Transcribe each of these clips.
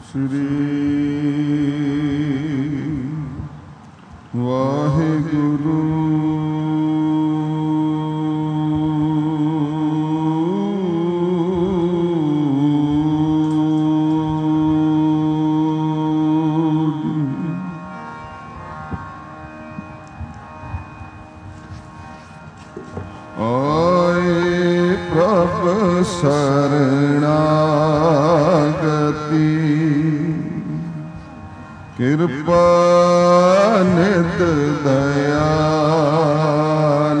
श्री वाहिगुरु। कृपा निध दयाल,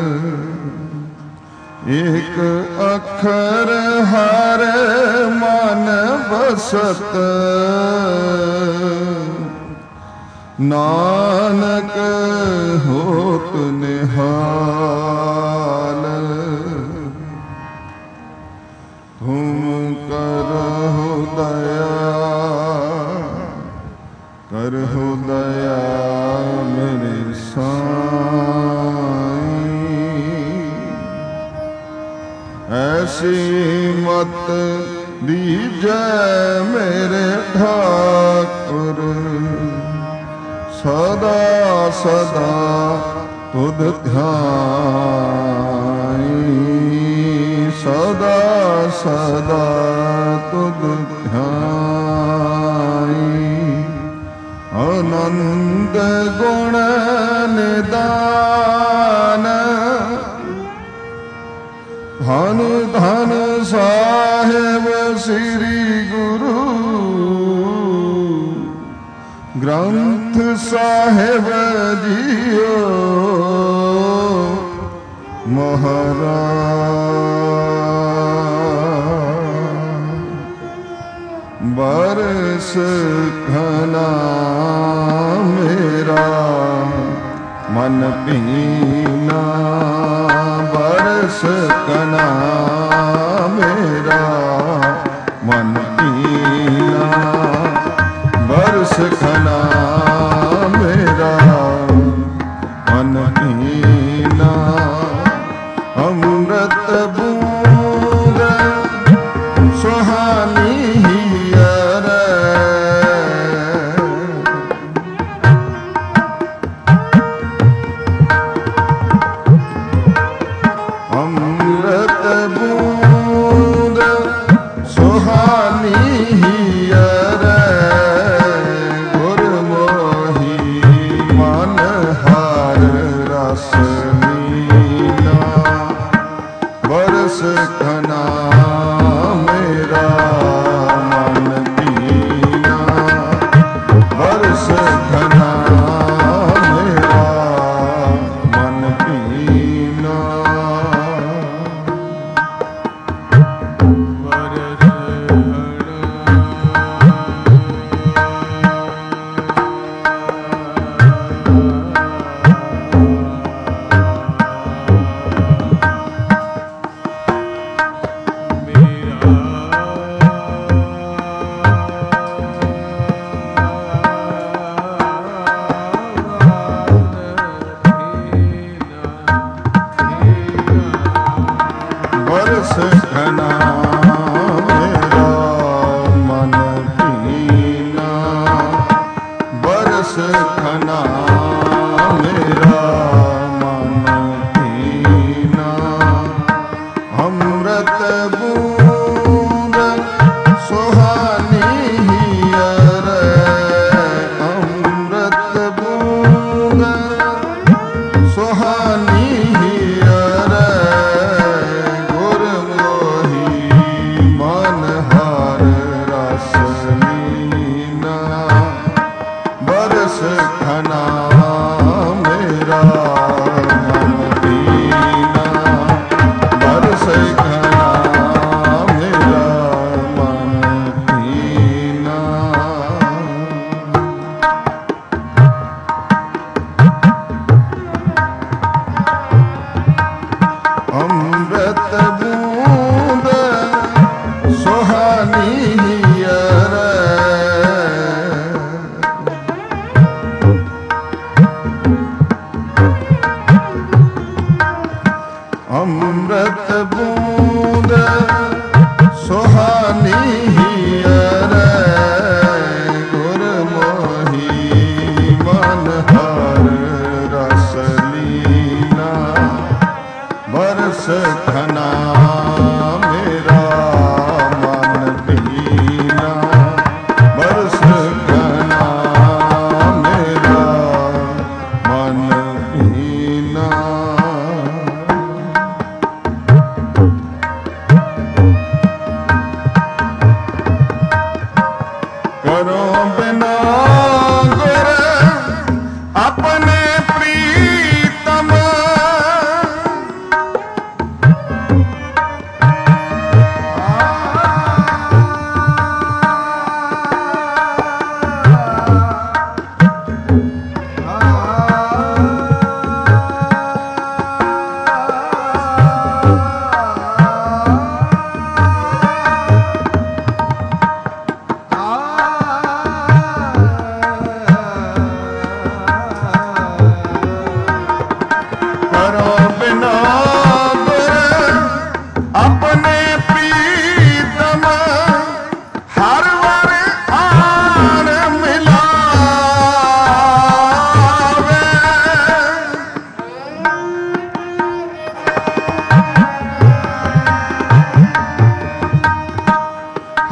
एक अखर हर मन बसत, नानक होत निहाल। तुम करहु दया, करहु दया मेरे साईं। ऐसी मत दीजै मेरे ठाकुर, सदा सदा तुध ध्याई। सदा सदा तुध ध्याई। आनंद गुण निदान, धन धन साहिब श्री गुरु। ग्रंथ साहिब जियो महाराज। बरस घना मेरा मन पीना, बरस घना मेरा मन पीना। बरस घना मेरा मन पीना। अमृत बूंद सुहानी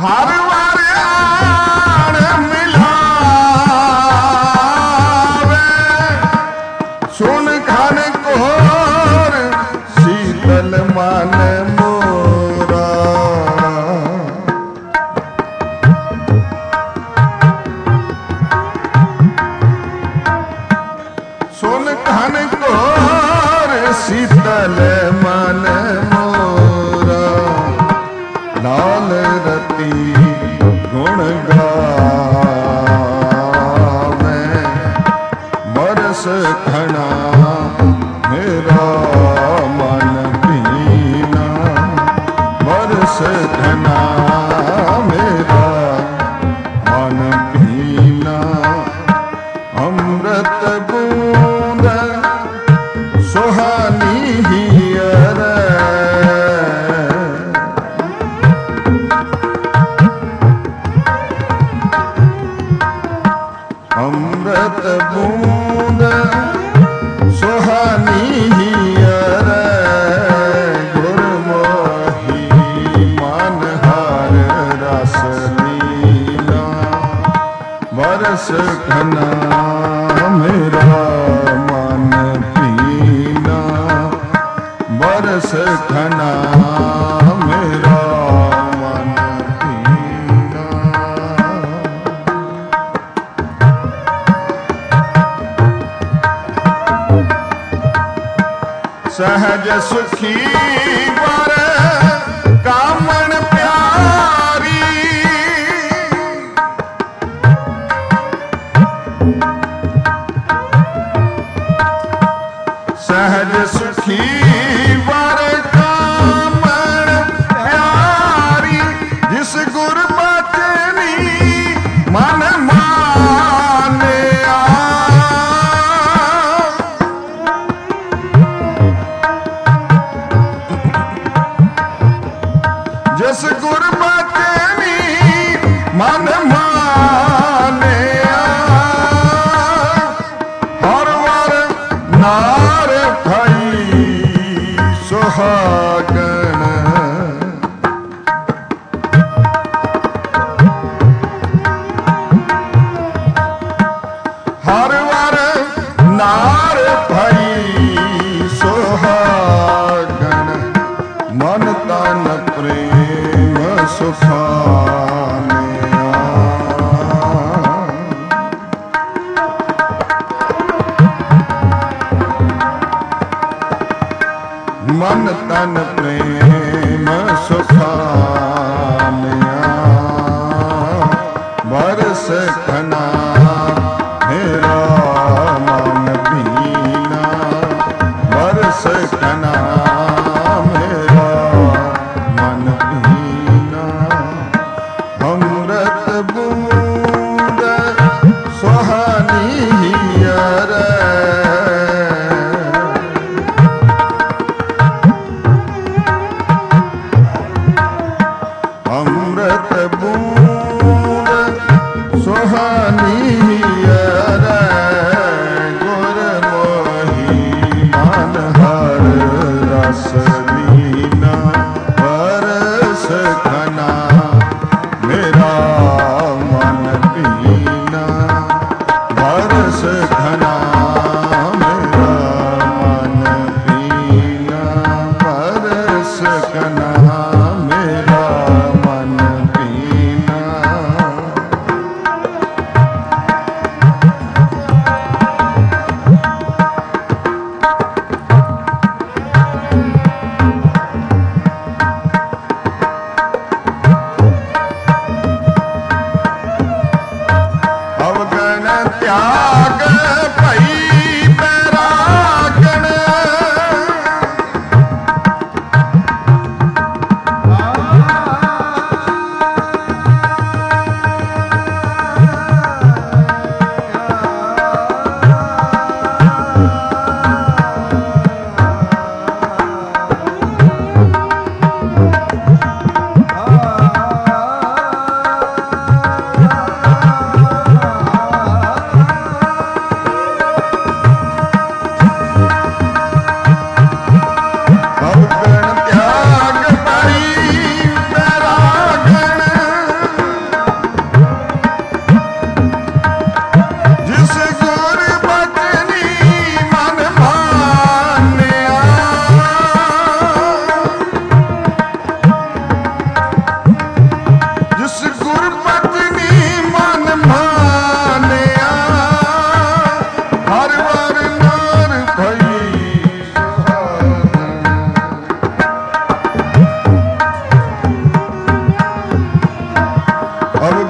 ਹਰ ਵਾਰਿਆਣ ਮਿਲਾਵੇ ਸੁਣ ਖਨ ਕੋਰ ਸੀਤਲ ਮਨ ਮੋਰਾ ਸੁਨ ਖਨ ਕੋਰ ਸੀਤਲ ਮਨ ਮੋਰਾ ਲਾਲ ਰਤੀ ਗੁਣ ਗਾਵੇ ਮਰਸ ਖਣਾ ਮੇਰਾ ਮਨ ਭੀਨਾ ਮਰਸ ਖਣਾ ਮੇਰਾ ਮਨ ਭੀਨਾ ਅੰਮ੍ਰਿਤ ਬੂੰਦ ਸੁਹਾਨੀ ਹੀਰ ਅੰਮ੍ਰਿਤ ਬੂੰਦ ਸੁਹਾਨੀ ਹੀਰ ਗੁਰਮੋਹੀ ਮਨ ਹਰ ਰਸ ਲੀਨਾ ਵਰਸ ਘਨਾ ਮੇਰਾ ਮਨ ਪੀਨਾ ਵਰਸ ਘਨਾ ਮੇਰਾ ਮਨ ਪੀਨਾ सहज सुखी वर कामन प्यारी सहज सुखी वर कामन प्यारी जिस गुर बचनी मन मानिया जिस गुर बचनी मन मानिया हर वर नार भई सुहागन हर वर नार भई सुहागन मन तन प्रेम सुखानिया मन तन प्रेम सुखानिया बरस खना मेरा मन भीना बरस खना मेरा मन भीना अमृत बूंद सुहानी हीर अमृत बूंद सुहानी हीर गुरमोही मन हर रस लीना बरस घना मेरा मन पीना बरस घना मेरा मन पीना बरस घना मेरा मन पीना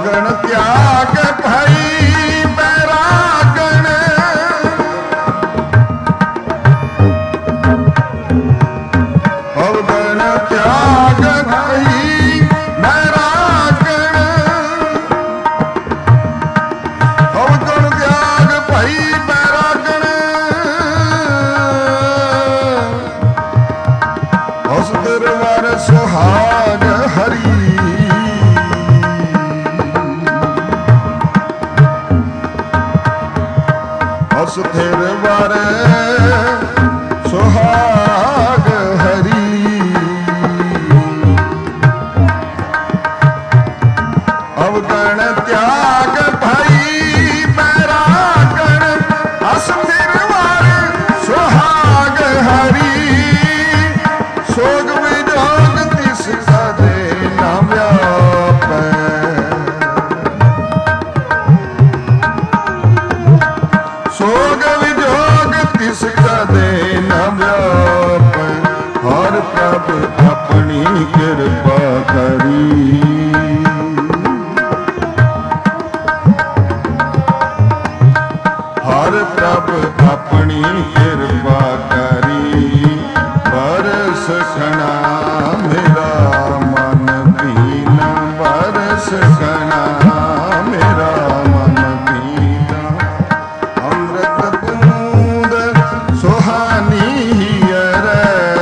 ਅਵਗਣ ਤਿਆਗ ਭਈ ਬੈਰਾਗਣ, ਅਵਗਣ ਤਿਆਗ ਭਈ ਬੈਰਾਗਣ, ਅਵਗਣ ਤਿਆਗ ਭਈ ਬੈਰਾਗਣ, ਉਸ ਦਰਬਾਰ ਸੁਹਾਗ ਹਰੀ, ਉਸ ਥਿਰ ਵਰ ਸੁਹਾਗ ਹਰੀ, ਅਵਗਣ ਤਿਆਗ ਭਈ ਬੈਰਾਗਣ, ਅਸ ਥਿਰ ਵਰ ਸੁਹਾਗ ਹਰੀ, ਸੋਗ ਵਿਜੋਗ ਤਿਸ ਕਦੇ ਨਾ ਵਿਆਪੈ, ਸੋਗ ਵਿਜੋਗ ਤਿਸ ਕਦੇ ਨਾ ਵਿਆਪੈ, ਹਰ ਪ੍ਰਭ ਆਪਣੀ ਕਿਰਪਾ ਕਰੀ, ਹਰ ਪ੍ਰਭ ਆਪਣੀ ਕਿਰਪਾ ਕਰੀ, ਬਰਸ ਖਣਾ ਮੇਰਾ ਮਨ ਭੀਨਾ, ਬਰਸ ਖਣਾ ਮੇਰਾ ਮਨ ਭੀਨਾ, ਅੰਮ੍ਰਿਤ ਬੂੰਦ ਸੁਹਾਨੀ ਹੀਅਰੈ,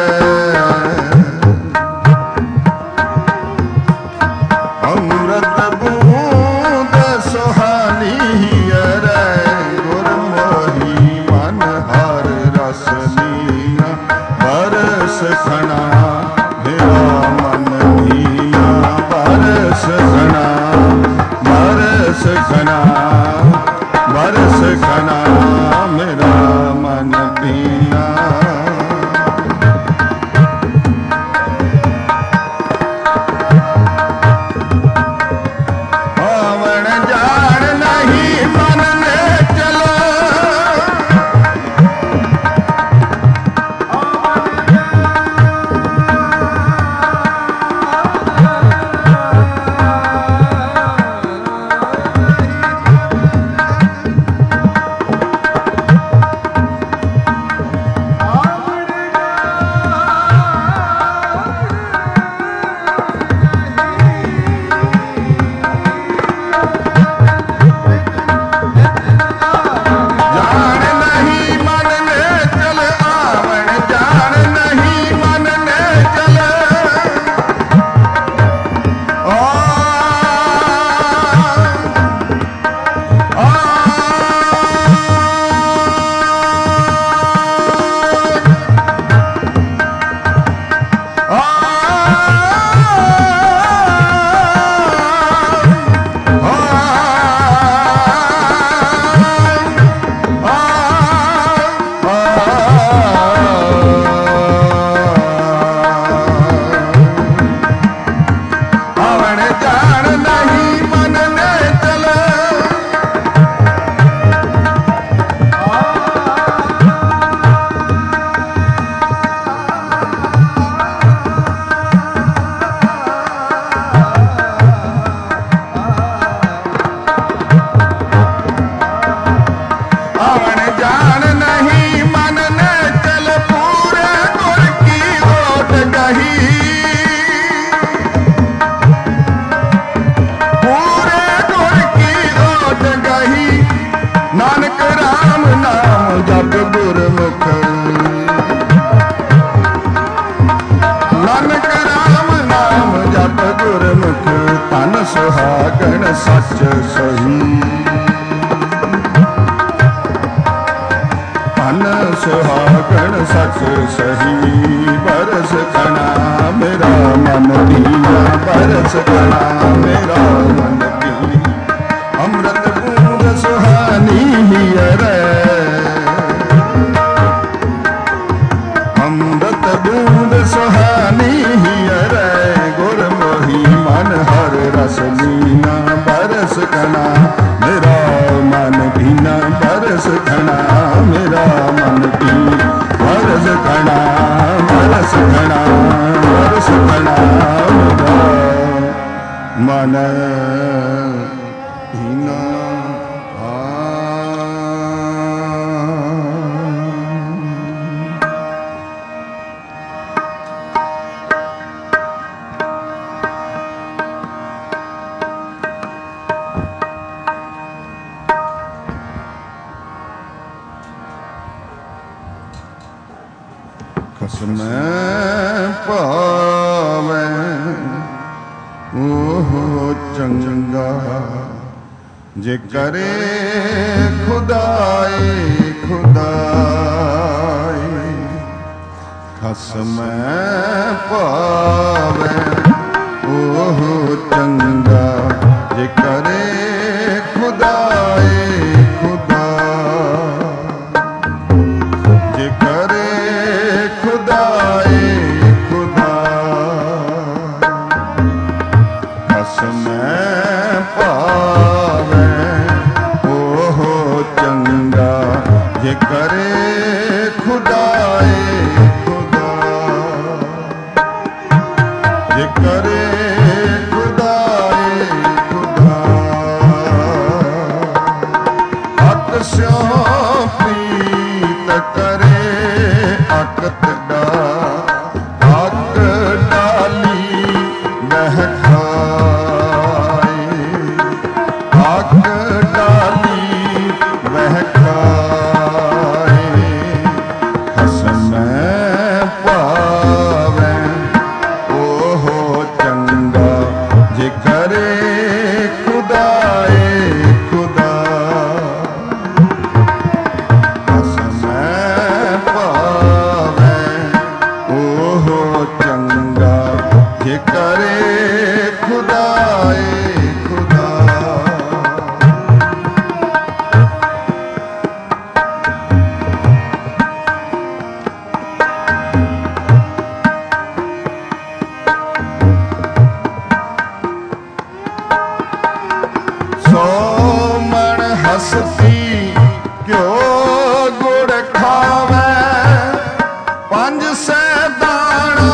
ਅੰਮ੍ਰਿਤ ਬੂੰਦ ਸੁਹਾਨੀ ਹੀਅਰੈ, ਗੁਰਮੋਹੀ ਮਨ ਹਰ ਰਸ ਲੀਨਾ, ਬਰਸ ਖਣਾ ਮੇਰਾ ਮਨ ਭੀਨਾ, ਬਰਸ ਖਣਾ, ਬਰਸ ਖਣਾ, ਬਰਸ ਖਣਾ ਮੇਰਾ ਮਨ ਭੀਨਾ, ਆਵਣ ਜਾਣ ਨਹੀਂ ਮਨ ਨੇ ਚਲੋ, ਸੁਹਾਗਣ ਸੱਚ ਸਹੀ, ਧਨ ਸੁਹਾਗਣ ਸੱਚ ਸਹੀ, ਬਰਸ ਖਣਾ ਮੇਰਾ ਮਨ ਭੀਨਾ, ਬਰਸ ਖਣਾ ਮੇਰਾ ਮਨ ਭੀਨਾ, ਅੰਮ੍ਰਿਤ ਬੂੰਦ ਸੁਹਾਨੀ ਹੀਅਰੈ, ਅੰਮ੍ਰਿਤ ਬੂੰਦ ਸੁਹਾਨੀ ਹੀਅਰੈ, ਗੁਰਮੋਹੀ ਮਨ ਹਰ ਰਸ ਲੀਨਾ, ਬਰਸ ਖਣਾ ਮੇਰਾ ਮਨ ਭੀਨਾ, ਬਰਸ ਖਣਾ ਮੇਰਾ ਮਨ ਭੀਨਾ, ਬਰਸ ਖਣਾ, ਬਰਸ ਖਣਾ, ਬਰਸ ਖਣਾ ਮੇਰਾ ਮਨ ਖਸਮੈ ਭਾਵੈ ਉਹ ਚੰਗਾ ਜੇ ਕਰੇ ਖੁਦਾਏ ਖੁਦਾਏ। ਖਸਮੈ ਭਾਵੈ ਉਹ ਚੰਗਾ ਜੇ ਕਰੇ ਖੁਦਾਏ ਖੁਦਾ। ਜੇ ਕਰੇ ਖੁਦਾਏ ਖੁਦਾ। ਖਸਮੈ ਭਾਵੈ ਉਹ ਚੰਗਾ ਜੇ ਕਰੇ ਖੁਦਾਏ ਖੁਦਾ। ਜੇ ਕਰੇ ਖੁਦਾਏ ਖੁਦਾ। ਅਕ ਸਿਉ ਪ੍ਰੀਤ ਕਰੇ ਅਕਤ ਡਾ। ਅਕ ਡਾਲੀ ਮਹਿ ਖਾਏ। ਅਕ ਡਾਲੀ ਮਹਿ ਖਾਏ। ਖਸਮੈ ਭਾਵੈ ਉਹ ਚੰਗਾ ਜੇ ਕਰੇ ਖੁਦਾਏ ਖੁਦਾ। ਖਸਮੈ ਭਾਵੈ ਉਹ ਚੰਗਾ ਜੇ ਕਰੇ ਖੁਦਾਏ ਖੁਦਾ। ਸੋ ਮਣ ਹਸਤੀ ਘਿਓ ਗੁੜ ਖਾਵੈ। ਪੰਜ ਸੈ ਦਾਣਾ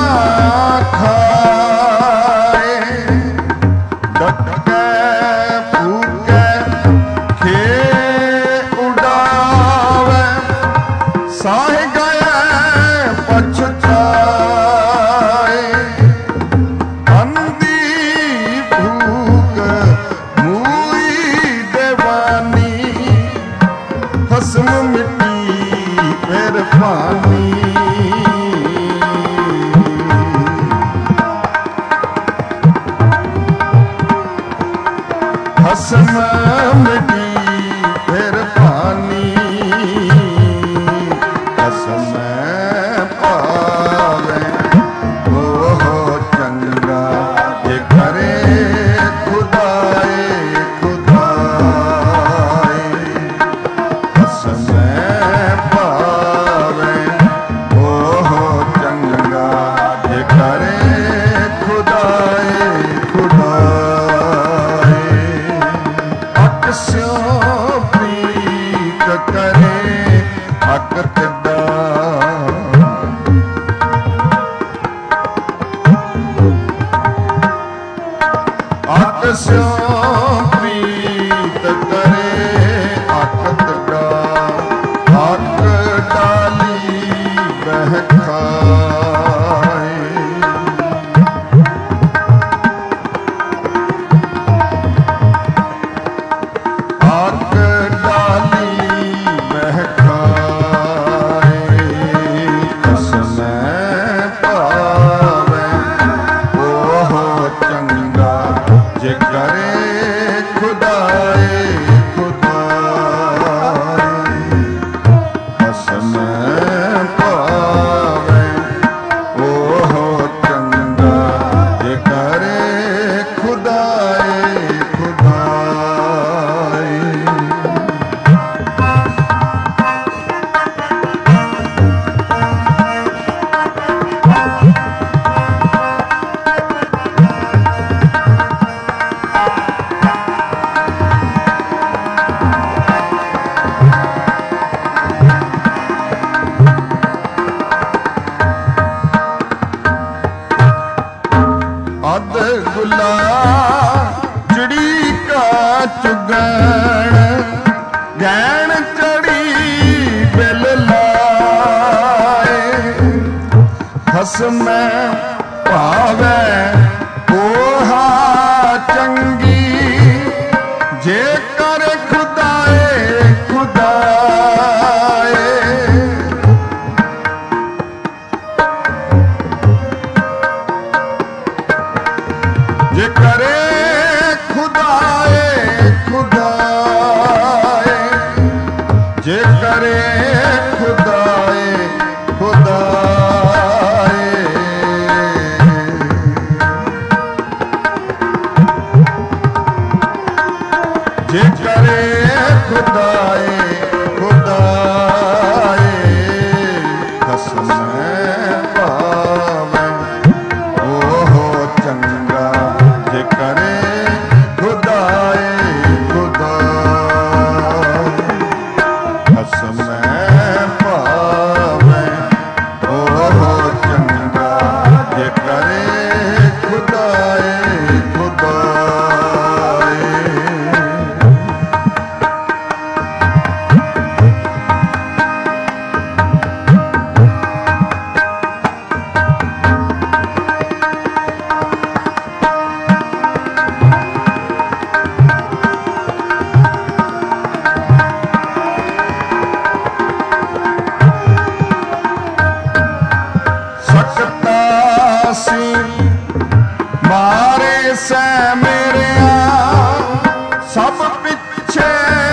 ਖਾਏ। ਡਟਕੈ ਫੂਕੈ ਖੇ ਉਡਾਵੈ। ਸਾਹਿ ਗਏ ਪਛਤਾਏ। ਅੰਧੀ ਭੂਕ ਮੂਈ ਦੇਵਾਨੀ। ਖਸਮ ਮਿੱਟੀ ਫਿਰ ਪਾਨੀ। ਖਸਮ ਮਿੱਟੀ ਫਿਰ ਪਾਨੀ। ਖਸਮੈ ਭਾਵੈ ਉਹ ਚੰਗਾ ਜੇ ਕਰੇ ਖੁਦਾਏ ਖੁਦਾਏ। ਖਸਮੈ ਭਾਵੈ ਉਹ ਚੰਗਾ ਜੇ ਕਰੇ ਖੁਦਾਏ ਖੁਦਾਏ। ਅਕ ਸਿਉ ਪ੍ਰੀਤ ਕਰੇ ਅਕਤ ਡਾ। ਅਕ ਸਿਉ ਪ੍ਰੀਤ ਕਰੇ ਅਕਤ ਡਾ। ਅਕ ਡਾਲੀ ਬਹਿ ਖਾਏ। ਅਕ ਡਾਲੀ ਬਹਿ ਖਾਏ। ਖਸਮੈ ਭਾਵੈ ਉਹ ਚੰਗਾ ਜੇ ਕਰੇ ਖੁਦਾਏ ਖੁਦਾਏ। ਖਸਮੈ ਭਾਵੈ ਉਹ ਚੰਗਾ ਜੇ ਕਰੇ ਖੁਦਾਏ ਖੁਦਾਏ। ਅਧ ਗੁਲਾ ਚੜੀ ਕਾ ਚੁਗਣ। ਗੈਣ ਚੜੀ ਬਿਲ ਲਾਏ। ਖਸਮੈ ਭਾਵੈ ਉਹ ਚੰਗੀ ਜੇ ਕਰ ਖੁਦਾਏ ਖੁਦਾਏ। जे करे खुदाए खुदाए खसम पावे ओहो चंगा जे करे खुदाए खुदाए खसम पावे ओहो चंगा जे करे खुदाए मारे से मेरिया सब पिछे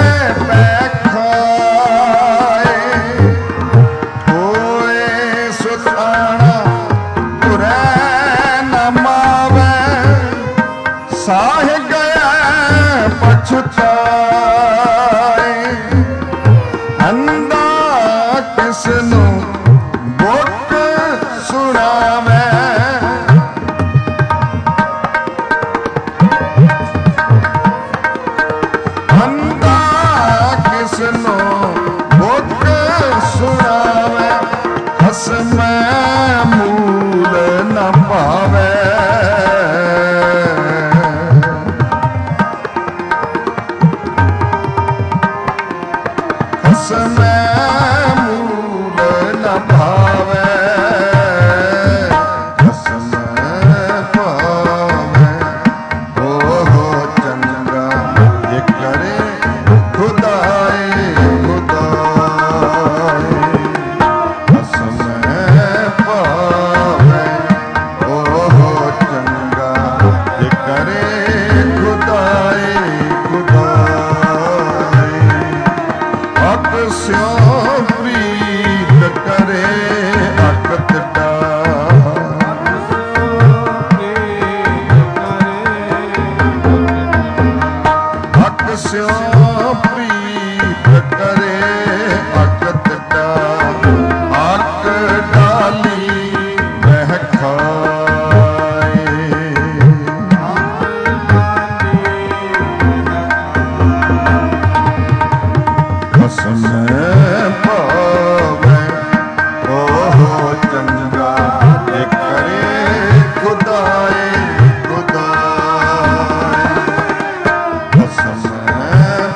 बैखाए होए सुताना तुरै न मावे साह गया पछुताए अंधा किसनू बुक सुनावे किसनो बुक सुनावे खसम मूल न पावे खसम मूल न पावे खसम पावे ओहो चंगा जे करे खुदाए खुदाए खसम पावे ओहो चंगा जे करे खुदाए खुदाए अक स्यों प्रीत करे अकत अक स्यों प्रीत करे अकत अक डाली वह खाए खसम पावे ओहो चंगा जे करे खुदाए खुदाए खसम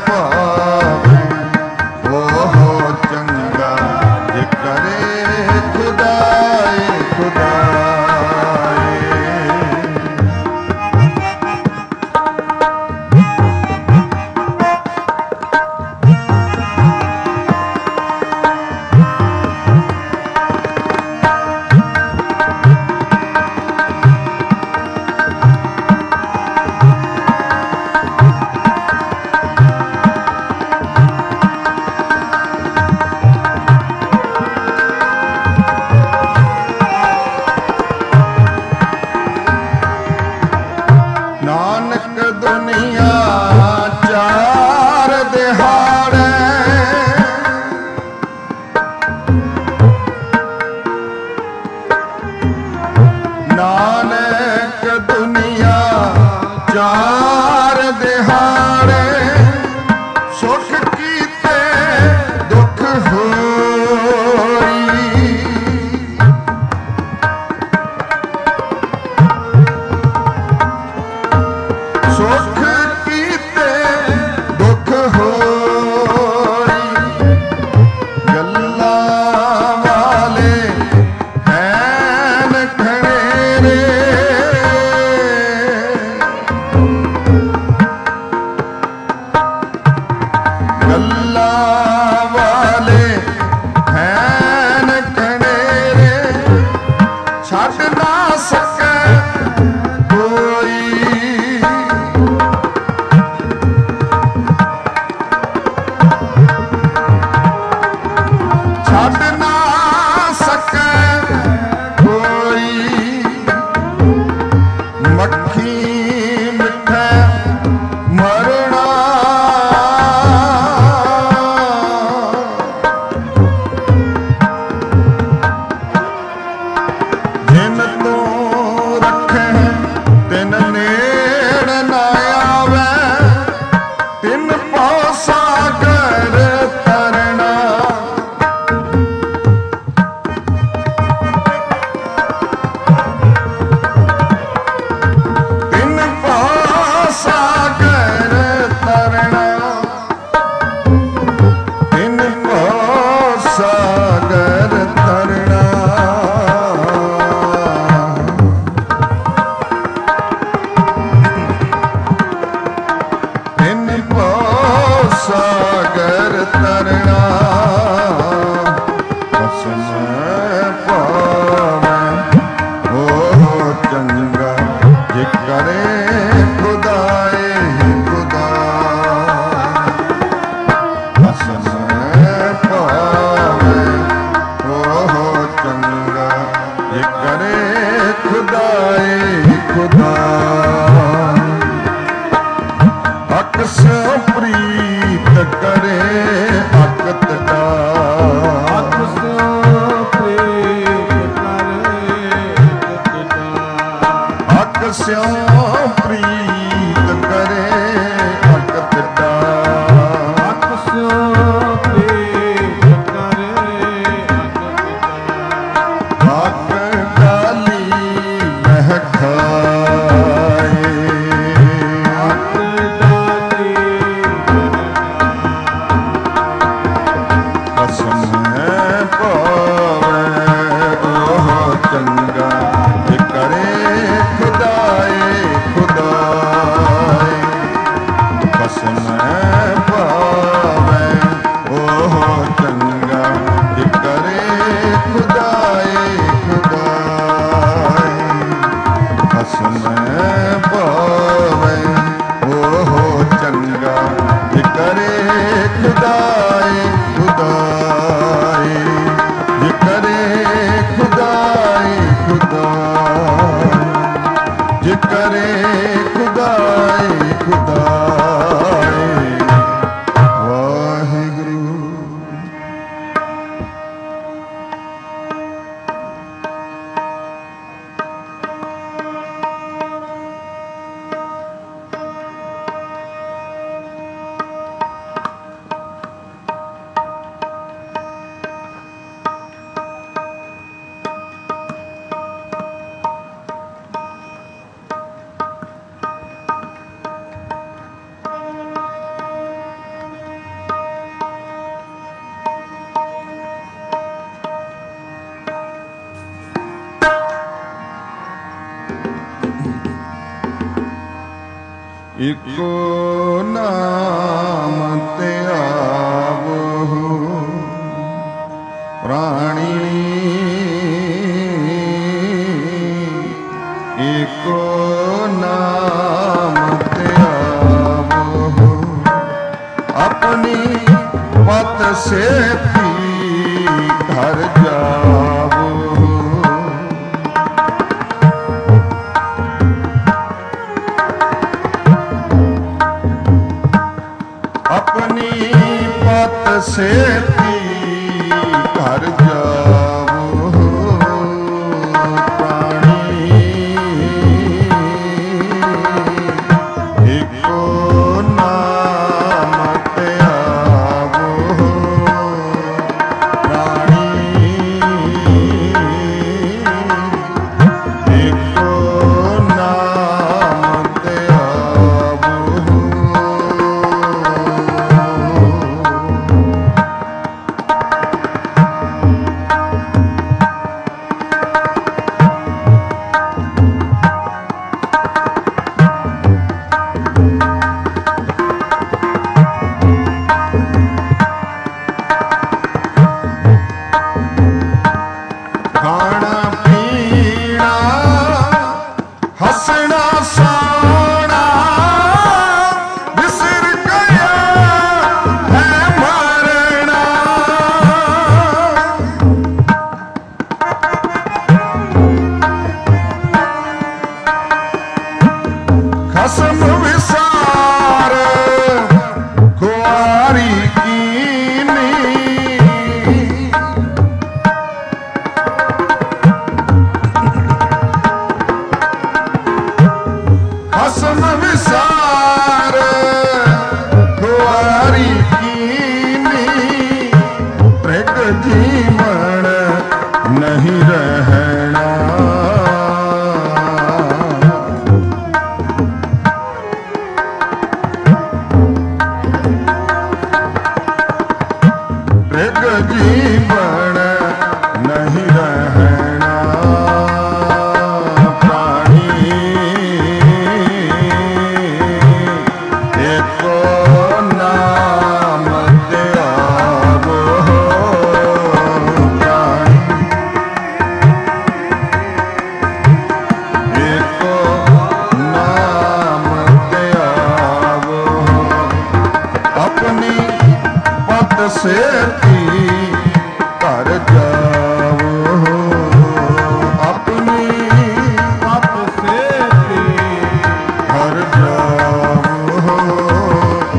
ਸਿਉ ਪ੍ਰੀਤ ਕਰੇ ਅਕਤ ਡਾਰ। ਅਕ ਸਿਉ ਪ੍ਰੀਤ ਕਰੇ ਅਕਤ ਡਾਰ। ਅਕ ਸਿਉ ਪ੍ਰੀਤ ਕਰੇ ਅਕਤ ਡਾਰ। ਅਕ ਸਿਉ ਪ੍ਰੀਤ ਕਰੇ ਅਕਤ ਡਾਰ। ਆਕ ਡਾਲੀ ਮਹਿ ਖਾਏ। ਅਕ ਡਾਲੀ ਕਸਮ ਪਾਵੈ ਉਹ ਚੰਗਾ ਜੇ ਕਰੇ ਖੁਦਾਏ ਖੁਦਾਏ। ਕਸਮ ਪਾਵੈ ਉਹ ਚੰਗਾ ਜੇ ਕਰੇ ਖੁਦਾਏ ਖੁਦਾਏ। ਕਸਮ ਪਾਵੈ ਉਹ ਚੰਗਾ ਜੇ ਕਰੇ ਖੁਦਾਏ ਖੁਦਾਏ। ਜੇ ਕਰੇ ਖੁਦਾਏ ਖੁਦਾਏ। ਜੇ ਕਰੇ ਖੁਦਾਏ ਖੁਦਾਏ। ਵਾਹਿਗੁਰੂ। ਇਕੋ ਨਾਮ ਤੇ ਆਵੋ ਪ੍ਰਾਣੀ। ਇਕੋ ਨਾਮ ਤੇ ਆਵੋ ਆਪਣੀ ਪਤ ਸੇਤੀ ਘਰ ਜਾਵੋ। ਆਪਣੀ ਪਤ ਸੇਤੀ ਘਰ ਜਾਵੋ ਪ੍ਰਾਣੀ। ਇਕੋ ਨਾਮ ਤੇ ਆਵੋ ਪ੍ਰਾਣੀ। ਇਕੋ ਨਾਮ ਤੇ ਆਵੋ। ਖਾਣਾ ਪੀਣਾ ਹੱਸਣਾ ਸੋਣਾ ਵਿਸਰ ਗਿਆ ਹੈ ਮਰਨਾ। ਖਸਮ ਵਿਸਾਰ ਕੁਆਰੀ ਕੀਨੀ। ਖਸਮ ਵਿਸਾਰ ਕੁਆਰੀ ਕੀਨੀ। ਤ੍ਰਿਗ ਜੀਵਨ ਨਹੀਂ ਰਹਿਣਾ। ਤ੍ਰਿਗ ਜੀਵਨ ਨਹੀਂ ਰਹਿਣਾ ਪ੍ਰਾਣੀ। ਏਕੋ ਨਾਮ ਤੇ ਆਵੋ ਪ੍ਰਾਣੀ। ਏਕੋ ਨਾਮ ਤੇ ਆਵੋ ਆਪਣੀ ਪਤ ਸੇਤੀ ਘਰ ਜਾਵੋ। ਆਪਣੀ ਪਤ ਸੇਤੀ ਘਰ ਜਾਵੋ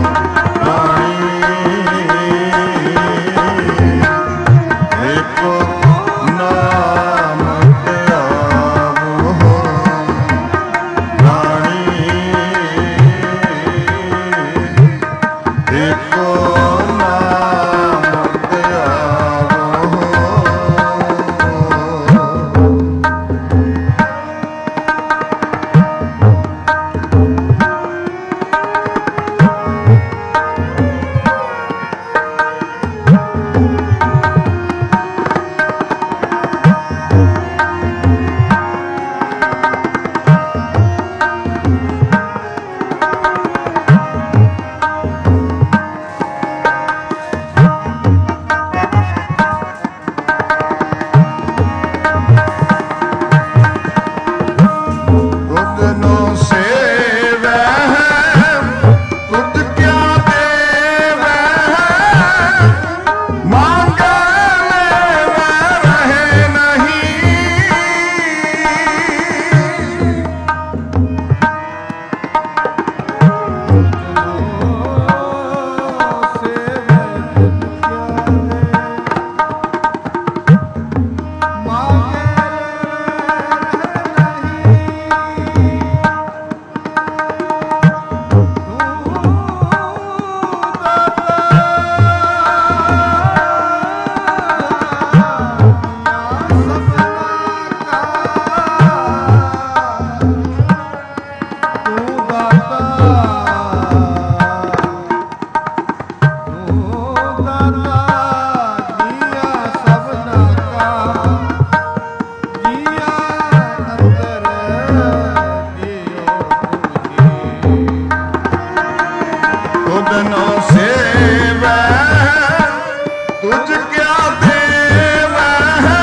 बदनो सेवै तुझ क्या देवै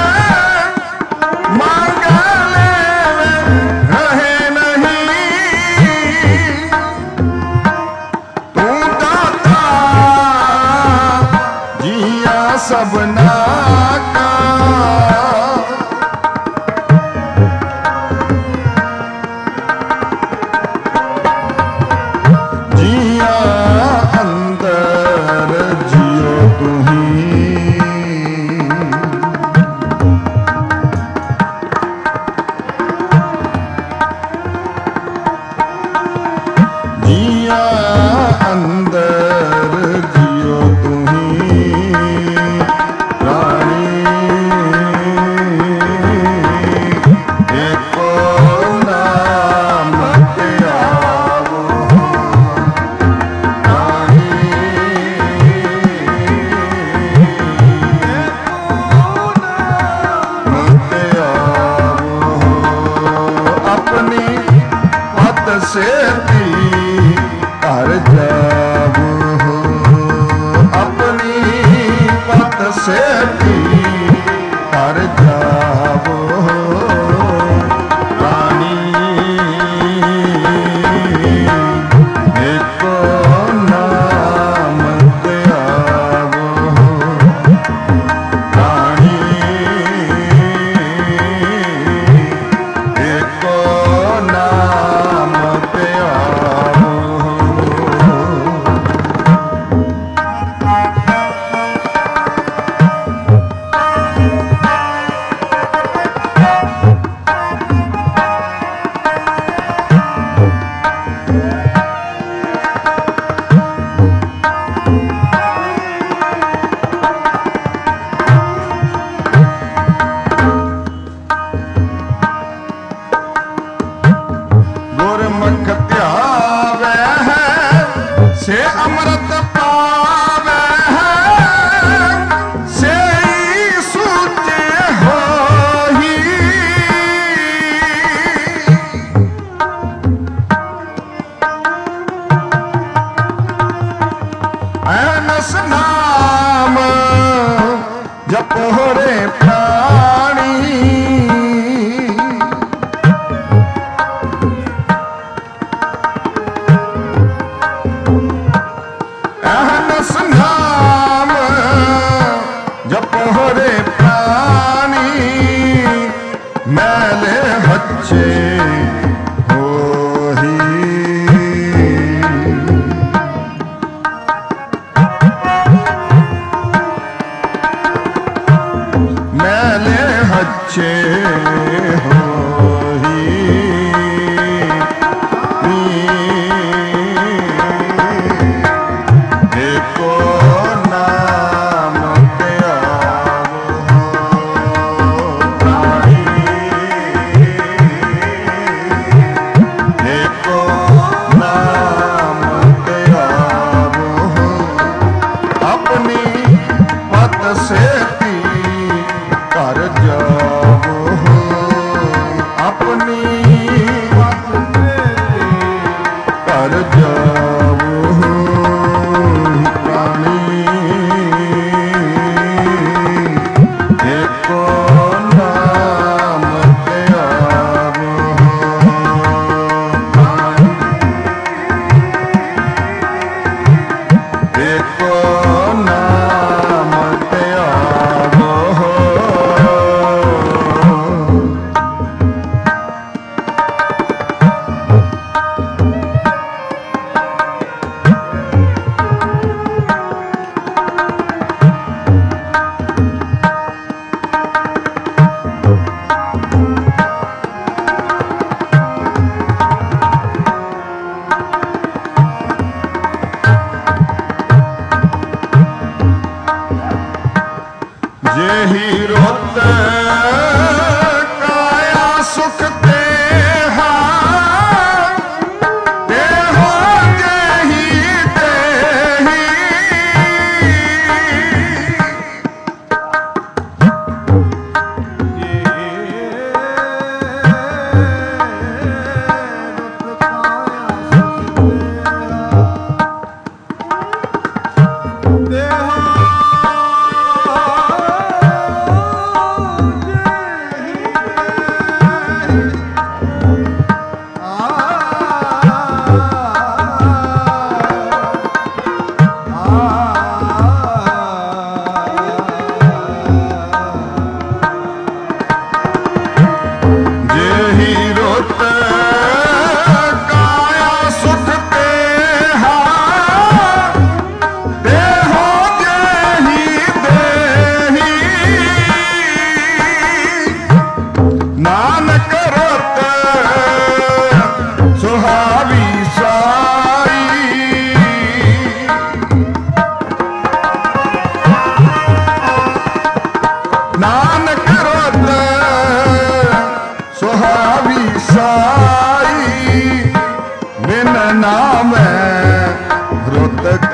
मांग लेवै रहे नहीं तू दाता जिया सबना का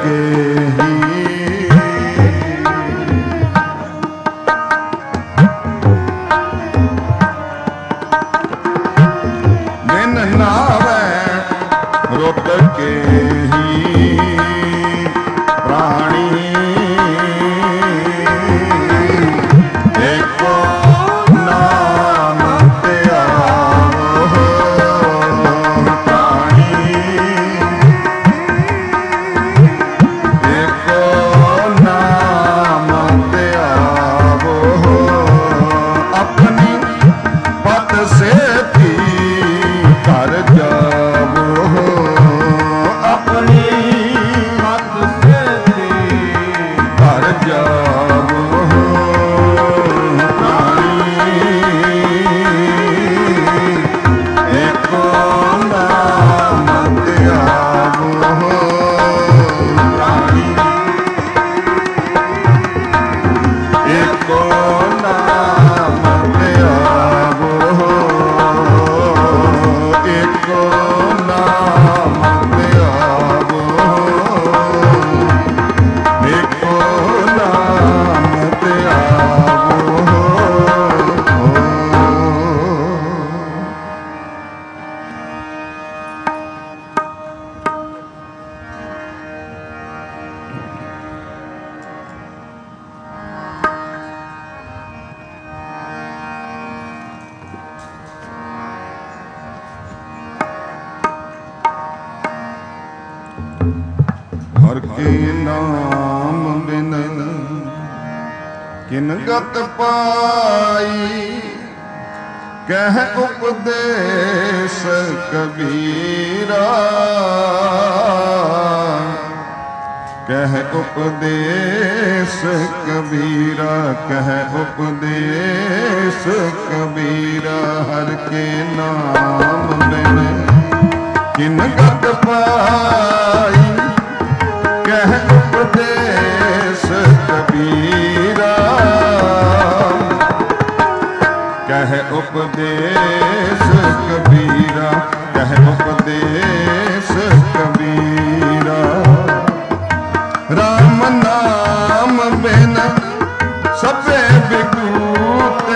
के ही दिन नावे रुत के ही प्राणी एको नाम त्यागो प्राणी एको नाम त्यागो अपनी पत से कर जावो अपनी मत से कर जावो प्राणी एको नाम त्यागो प्राणी एको नाम त्यागो एको नाम त्यागो एको नाम त्यागो हर के नाम बिन किन गत पाई कह उपदेश कबीरा कह उपदेश कबीरा कह उपदेश कबीरा हर के नाम बिन किन गत पाई कह उपदेश कबीरा कह उपदेश कबीरा कह उपदेश कबीरा राम नाम बिन सबे बिकूते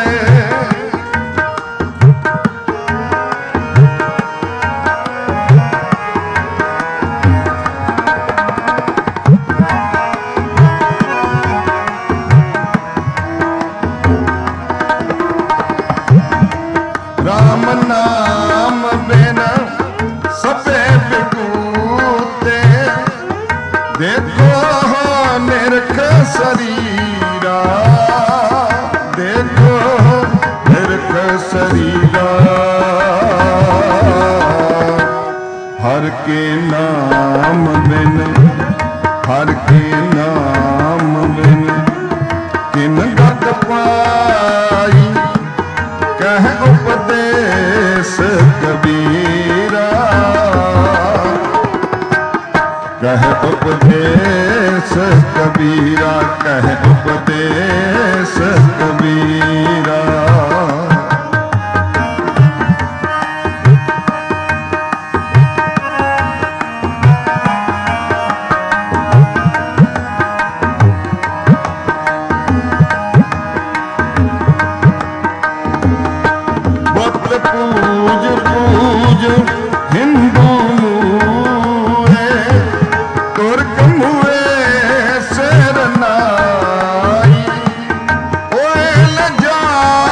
राम नाम बिन सबे बिकूते देखो निरख शरीरा देखो निरख शरीरा हर के नाम बिन हर के नाम बिन किन गत पाई कह उपदेश कबीरा कह उपदेश कबीरा कह उपदेश कबीरा पूज पूज हिंदू मूए तुर्क मूए सिर नाई ओए लजा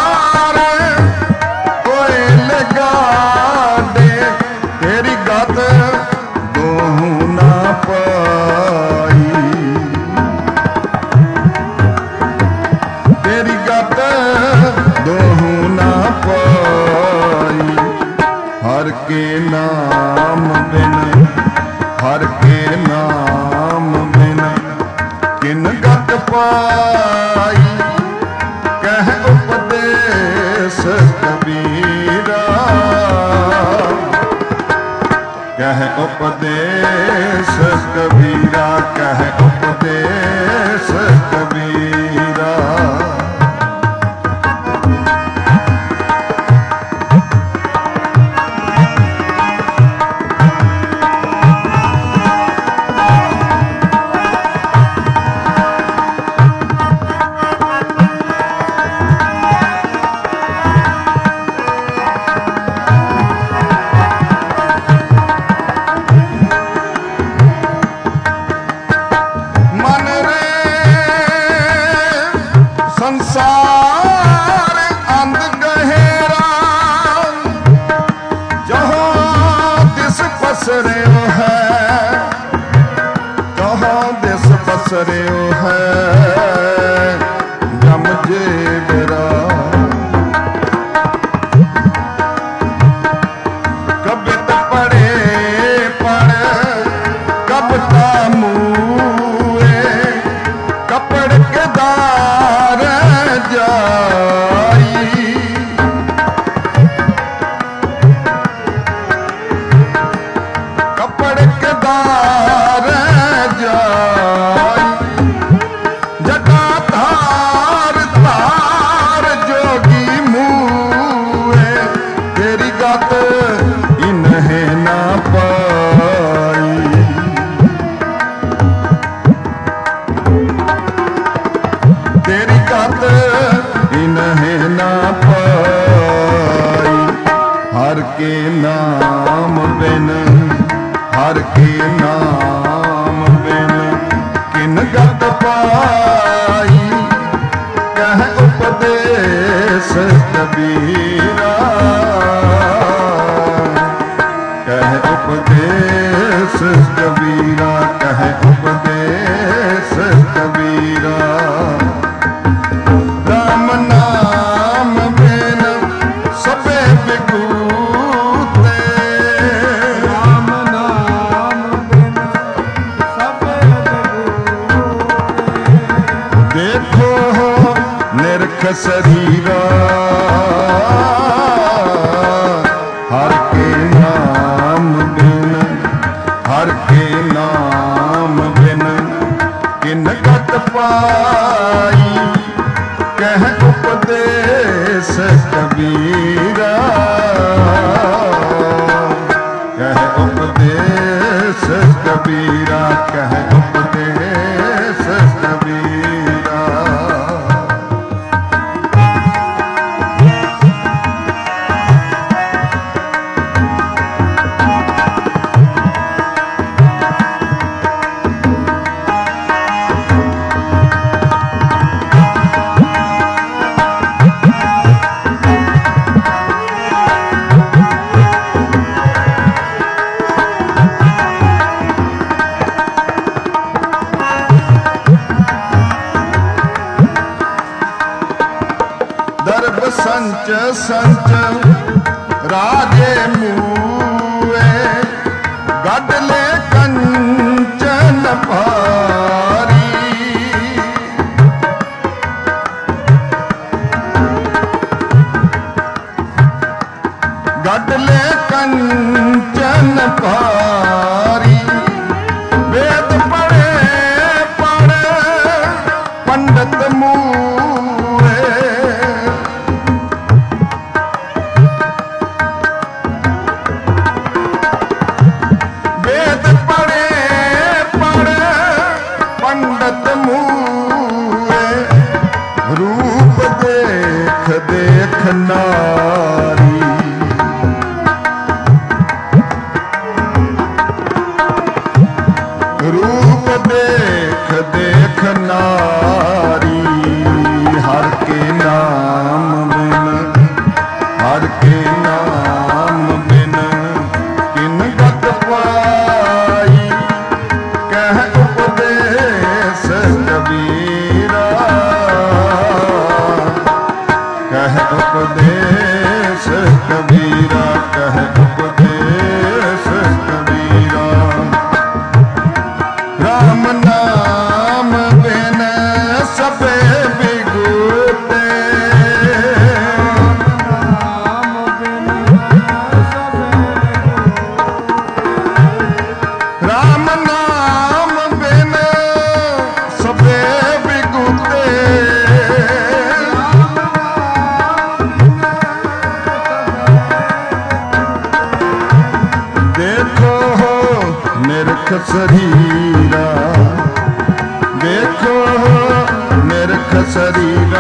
देश बसरियो है जम जेबरा कबित पढ़े पढ़ कबता मुए कपड़ के दार जाई कपड़ के दार जाई जटा धार तार जोगी मुए तेरी गत इन्हें ना पाई तेरी गत इन्हें ना पाई हर के नाम बिन हर के नाम बिन किन गत पाई कह उपदेश कबीरा कह उपदेश कबीरा कह उपदेश कबीरा राम नाम बिन सबे बिगूते राम नाम बिन सबे बिगूते देखो निरख शरीरा हर के नाम बिन हर के नाम बिन किन गत पाई कह उपदेश कबीरा कह उपदेश कबीरा कह उपदेश कबीरा दर्भ संच संच राजे मुए गडले कंचन भारी गडले कंचन भारी वेद पढ़े पढ़ पंडित मुए वेद पढ़े पढ़ पंडित मुए रूप देख देख नारी रूप देख देख नारी हर के नाम बिन हर के नाम बिन किन गत पाई कह उपदेश कबीरा कह उपदेश कबीरा कह उपदेश कबीरा राम नाम बिन सबे बिगूते राम बिन सबे राम नाम बिन सबे बिगूते देखो निरख शरीरा देखो निरख शरीरा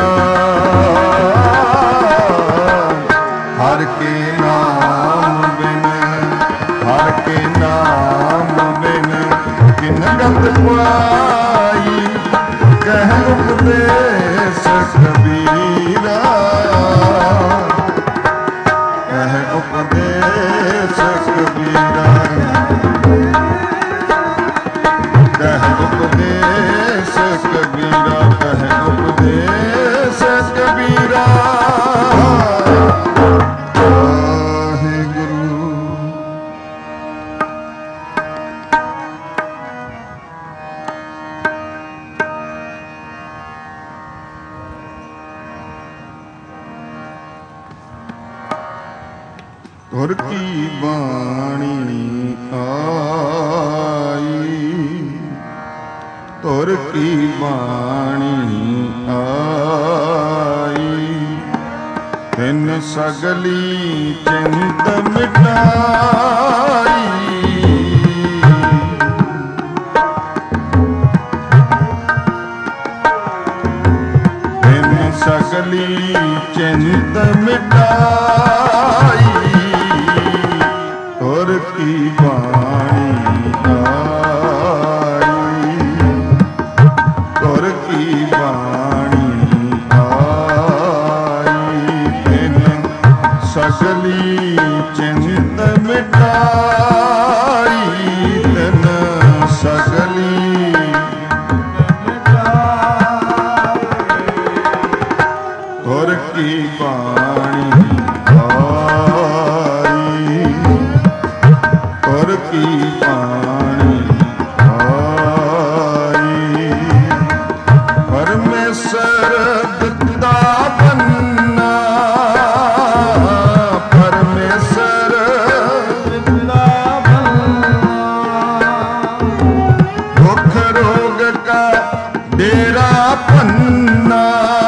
हर के नाम बिन हर के नाम बिन किन गत पाई कह उपदेश कबीरा कह उपदेश कबीरा कह ਉਪਦੇਸ ਕਬੀਰਾ ਕਹੈ ਉਪਦੇਸ ਕਬੀਰਾ ਵਾਹਿਗੁਰੂ। ਗੁਰ ਕੀ ਬਾਣੀ ਆਈ, ਤੁਰ ਕੀ ਬਾਣੀ ਆਈ, ਤਿਨ ਸਗਲੀ ਚਿੰਤ ਮਿਟਾਈ। ਤਿਨ ਸਗਲੀ ਚਿੰਤ ਮਿਟਾਈ, ਤੁਰ ਕੀ ਬਾਣੀ ਆਈ, ਤੁਰ ਕੀ ਬਾਣੀ ਆਈ, ਤਿਨ ਸਗਲੀ ਚਿੰਤ ਮਿਟਾਈ, ਤਿਨ ਸਗਲੀ ਤੁਰ ਕੀ ਬਾਣੀ ਤੁਰ ਕੀ ਬਾਣੀ ਆਈ। ਪਰਮੇਸ਼ਰ ਦਿੱਤਾ ਬੰਨਾ, ਪਰਮੇਸ਼ਰ ਦਿੱਤਾ ਬੰਨਾ, ਦੁੱਖ ਰੋਗ ਕਾ ਡੇਰਾ ਭੰਨਾ,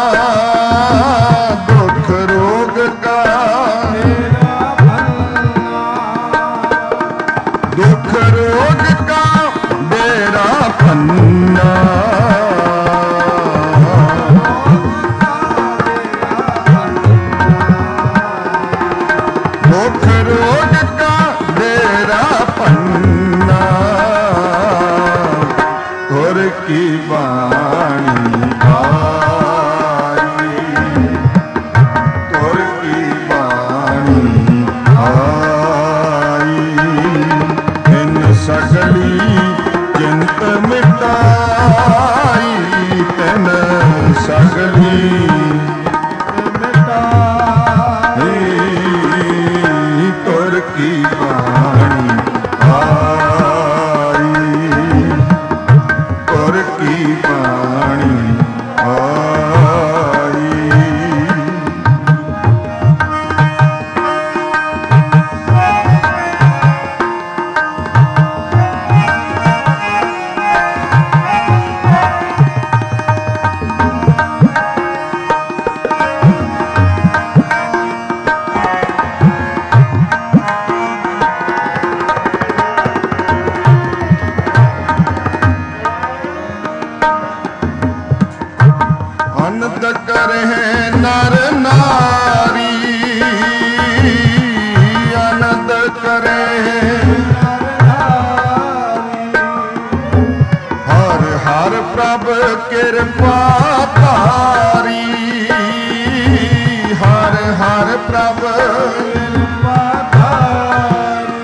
ਦੁੱਖ ਰੋਗ ਕਾ ਦੁੱਖ ਰੋਗ ਕਾ ਡੇਰਾ ਭੰਨਾ, ਦੁੱਖ ਰੋਗ ਕਾ ਡੇਰਾ ਭੰਨਾ, ਤੁਰ ਕੀ ਬਾਣੀ ਆਈ, ਤੁਰ ਕੀ ਬਾਣੀ ਆਈ, ਤਿਨ ਸਗਲੀ ਚਿੰਤ ਮਿਟਾਈ, ਤਿਨ ਸਗਲੀ ਮਿਟਾਈ, ਤੁਰ ਕੀ ਬਾਣੀ ਆਈ, ਤੁਰ ਕੀ ਬਾਣੀ ਆਈ। ਅਨੰਦ ਕਰਹਿ ਨਰ ਨਾਰੀ, ਅਨੰਦ ਕਰਹਿ ਹਰ ਹਰ ਪ੍ਰਭ ਕਿਰਪਾ ਧਾਰੀ, ਹਰ ਹਰ ਪ੍ਰਭ ਕਿਰਪਾ ਧਾਰੀ,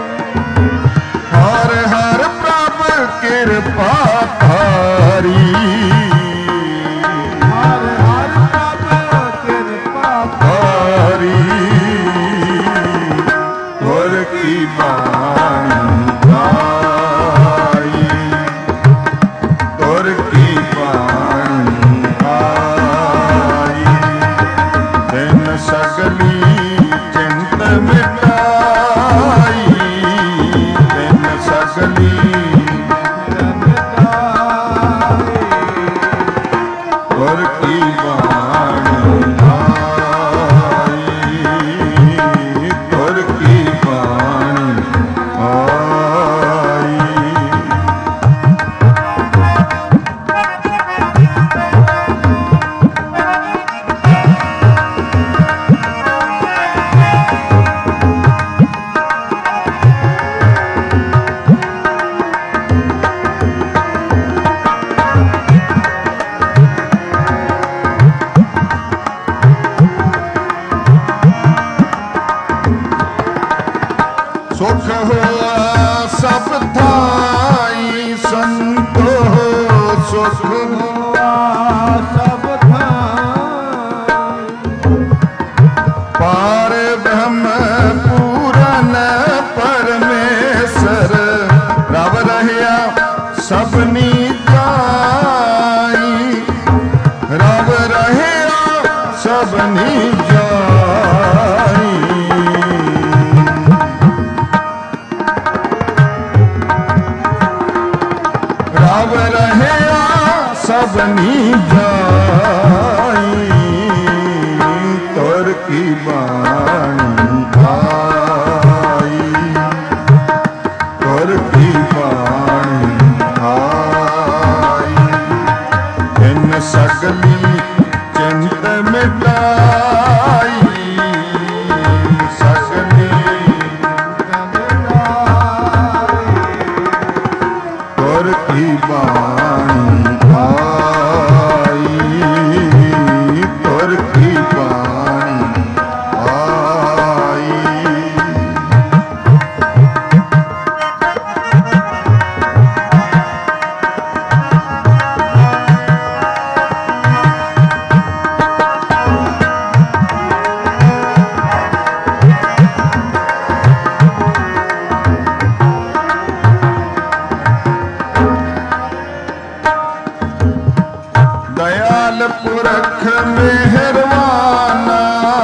ਹਰ ਹਰ ਪ੍ਰਭ ਕਿਰਪਾ ਧਾਰੀ, ਹਰ ਹਰ ਪ੍ਰਭ ਕਿਰਪਾ ਹਰੀ ਤੁਰ ਕੀ ਬਾਣੀ ਆਈ, ਤੁਰ ਕੀ ਬਾਣੀ ਆਈ, ਤਿਨ ਸਗਲੀ ਚਿੰਤ ਮਿਟਾਈ, ਤਿਨ ਸਗਲੀ ਤੁਰ ਕੀ ਬਾਣੀ ਆਈ, ਤੁਰ ਕੀ ਬਾਣੀ ਆਈ। ਸੁਖ ਹੋਆ ਸਭ ਥਾਂ ਪਾਰ ਬ੍ਰਹਮ ਪੂਰਨ ਪਰਮੇਸ਼ਰ ਰਵ ਰਹਿਆ ਸਭਨੀ ਜਾਈ ਰਵ ਰਹਿਆ ਸਭਨੀ ਜਾਈ ਰਵ ਰਹਿਆ ਸਭਨੀ ਜਾਈ ਤੁਰ ਕੀ ਬਾਣੀ ਆਈ ਤੁਰ ਕੀ ਬਾਣੀ ਆਈ ਇਨ ਸਗਲੀ ਚਿੰਤ ਮਿਟਾਈ ਸਗਲੀ ਤੁਰ ਕੀ ਬਾਣੀ ਆਈ ਤੁਰ ਕੀ ਬਾਣੀ ਆਈ ਦਇਆਲ ਪੁਰਖ ਮਿਹਰਬਾਨਾ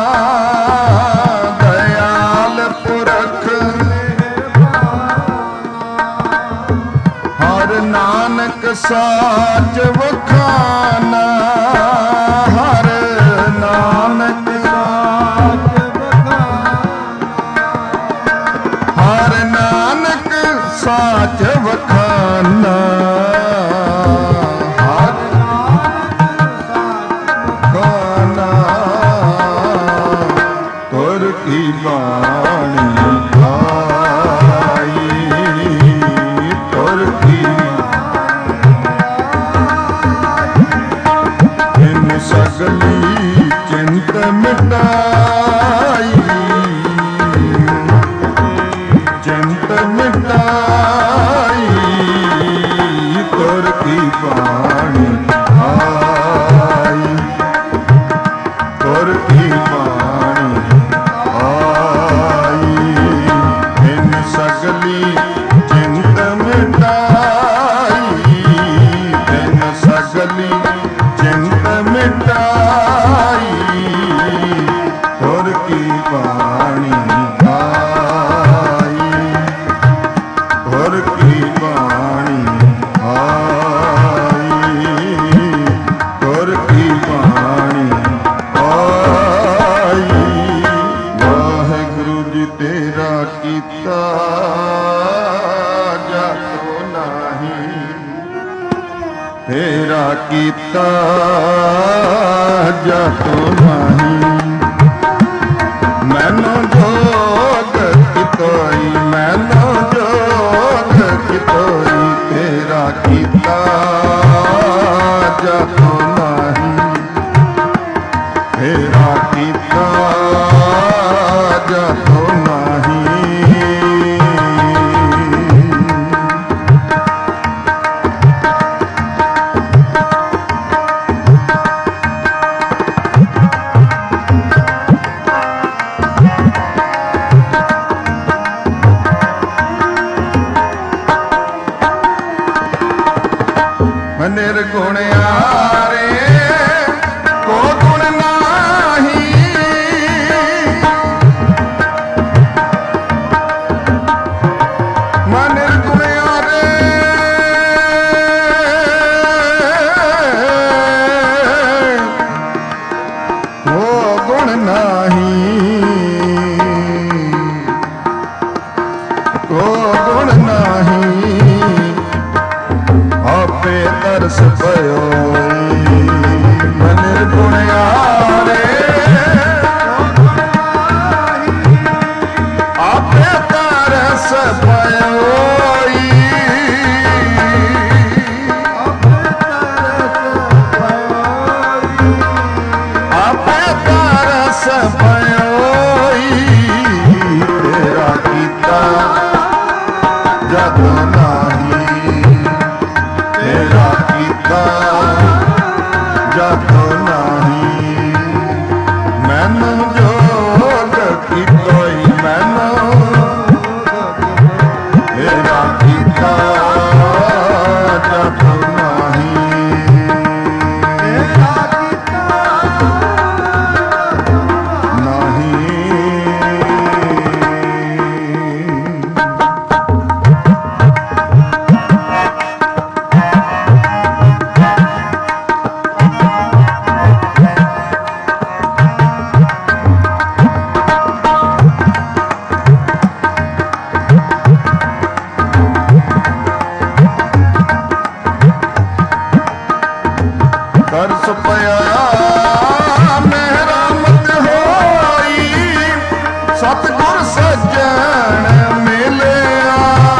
ਦਇਆਲ ਪੁਰਖ ਹਰ ਨਾਨਕ ਸਾਚ ਵਖਾਨਾ ਹਰ ਨਾਨਕ ਸਾਚ ਬਖਾਨਾ ਹਰ ਨਾਨਕ ਸਾਚ ਵਖਾਨਾ ਹਰ ਖਾਨਾ ਤੁਰ ਕੀ ਬਾਣੀ ਆਈ ਤੁਰ ਕੀ ਇਨ ਸਗਲੀ ਚਿੰਤ ਮਿਟਾਈ ਚਿੰਤ ਮਿਟਾਈ ਤੁਰ ਕੀ ਬਾਣੀ ਆਈ ਤੁਰ ਕੀ ਬਾਣੀ ਆਈ ਇਨ ਸਗਲੀ ਚਿੰਤ ਮਿਟਾਈ ਇਨ ਸਗਲੀ ਚਿੰਤ ਮਿਟਾਈ ਤੁਰ ਕੀ ਬਾਣੀ ਆਈ ਤੁਰ ਕੀ ਬਾਣੀ ਆਈ ਤੁਰ ਕੀ ਬਾਣੀ ਆਈ ਵਾਹਿਗੁਰੂ ਜੀ ਤੇਰਾ ਕੀਤਾ ਜਾਤੋ ਨਹੀਂ ਤੇਰਾ ਕੀਤਾ ਜਾਤੋ ਨਹੀਂ ਮੈਨੂੰ ਜੋਗ ਕਿਤੋਈ ਮੈਨੂੰ ਜੋਗ ਕਿਤੋਈ ਤੇਰਾ ਕੀਤਾ ਜਾਤੋ ਨਹੀਂ ਤੇਰਾ ਕੀਤਾ ਜਾਤੋ ਨਹੀਂ ਨਿਰਗੁਣ ਆਰੇ ਕੋ ਗੁਣ ਨਾਹੀ ਮਨ ਨਿਰਗੁਣ ਆਰੇ ਕੋ ਗੁਣ ਨਾਹੀ ਕੋ ਗੁਣ ਨਾਹੀ ਆਪੇ ਤਰਸ ਪਇਓਈ ਮਨ ਨਿਰਗੁਣ ਆਰੇ ਆਪੇ ਤਰਸ ਪਇਓਈ ਆਪੇ ਤਰਸ ਪਇਓਈ ਤੇਰਾ ਕੀਤਾ ਜਦ ਨਾਹੀ ਤੇਰਾ ਕੀਤਾ ਕੀਤਾ ਜਾਤੋ ਨਹੀਂ। ਮੈਨੂੰ ਜੋਗ ਕੀਤੋਈ ਮੈਨੂੰ ਮੇਰਾ ਕੀਤਾ ਜਾਤੋ ਨਹੀਂ। ਮੇਰਾ ਕੀਤਾ ਨਹੀਂ। ਤਰਸ ਪਿਆ ਮਿਹਰਮਤ ਹੋਈ ਸਤਿਗੁਰ ਸੱਜਣ ਮਿਲਿਆ।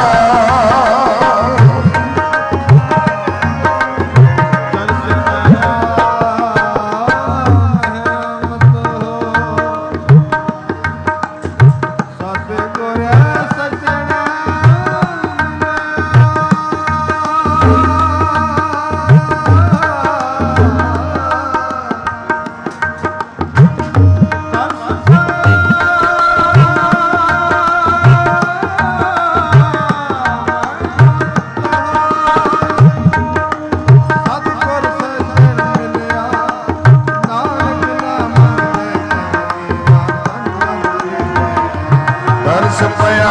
ਤਰਸ ਪਿਆ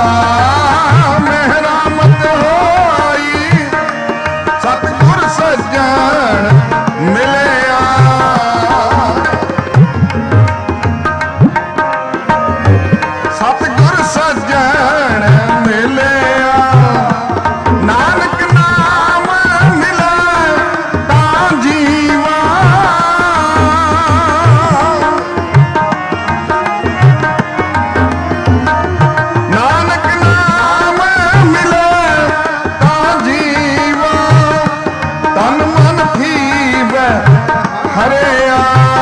ਮਿਹਰਮਤ ਹੋਈ ਸਤਿਗੁਰ ਸੱਜਣ ਮਿਲਿਆ। ਸਤਿਗੁਰ ਸੱਜਣ ਮਿਲਿਆ। ਨਾਨਕ ਨਾਮ ਮਿਲੇ ਤਾਂ ਜੀਵਾ। ਨਾਨਕ ਨਾਮ ਮਿਲੇ ਤਾਂ ਜੀਵਾ। ਤਨ ਮਨ ਥੀਵੈ ਹਰਿਆ।